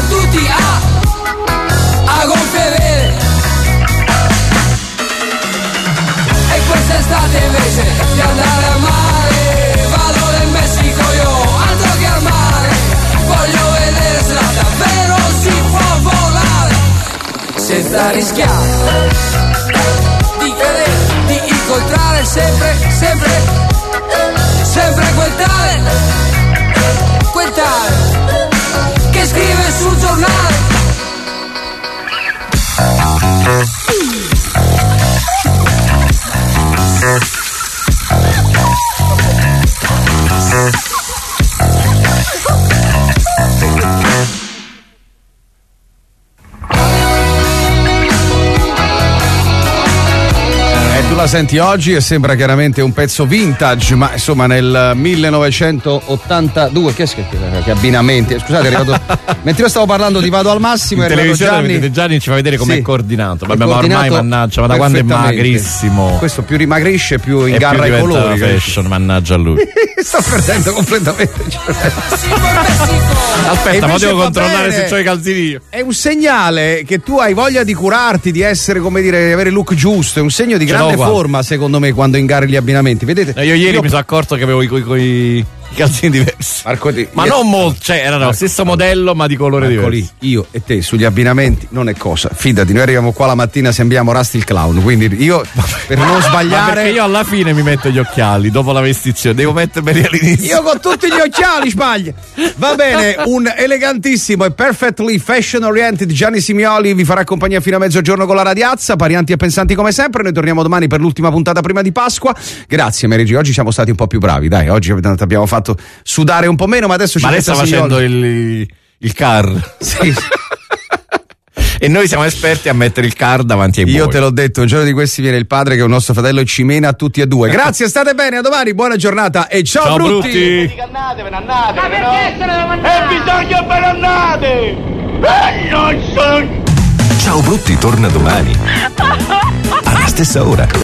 tutti a, a gonfie vele. E quest'estate invece di andare a mare, vado nel Messico io, altro che al mare. Voglio vedere se davvero si può volare senza rischiare di cadere, di incontrare sempre, sempre, sempre quel tale, quel tale che scrive sul giornale. Tu la senti oggi e sembra chiaramente un pezzo vintage, ma insomma nel millenovecentottantadue che, che, che abbinamenti, scusate, è arrivato mentre io stavo parlando di Vado al Massimo, è arrivato Gianni. Gianni ci fa vedere com'è sì, coordinato. Vabbè, ma ormai mannaggia, ma da quando è magrissimo. Questo più rimagrisce più e ingarra più i colori. Fashion, mannaggia a lui. Sto perdendo completamente. Aspetta, ma devo controllare bene, se c'ho i calzini io. È un segnale che tu hai voglia di curarti, di essere, come dire, avere il look giusto, è un segno di grande forma, secondo me, quando ingari gli abbinamenti. Vedete? Io ieri io... mi sono accorto che avevo i, i, i, i calzini diversi. Marco, ti... ma io... non molto, cioè erano lo stesso modello, ma di colore Marco, diverso. Lì, io e te sugli abbinamenti non è cosa. Fidati, noi arriviamo qua la mattina, sembriamo Rusty il clown. Quindi io, per non sbagliare. Ma perché io alla fine mi metto gli occhiali dopo la vestizione, devo mettermeli all'inizio. Io con tutti gli occhiali sbaglio. Va bene, un elegantissimo e perfectly fashion oriented Gianni Simioli vi farà compagnia fino a mezzogiorno con la radiazza. Parianti e pensanti come sempre. Noi torniamo domani per l'ultima puntata prima di Pasqua. Grazie Mary G, oggi siamo stati un po' più bravi, dai, oggi abbiamo fatto sudare un po' meno, ma adesso ci ma lei sta facendo il, il car. Sì. E noi siamo esperti a mettere il car davanti ai buoi. Io te l'ho detto, un giorno di questi viene il padre che è un nostro fratello e ci mena a tutti e due. Grazie, state bene, a domani, buona giornata e ciao, ciao brutti. brutti. Andatevene, andatevene, ma perché se ne devo andare? E bisogna per andate! E non so... Ciao Brutti torna domani alla stessa ora.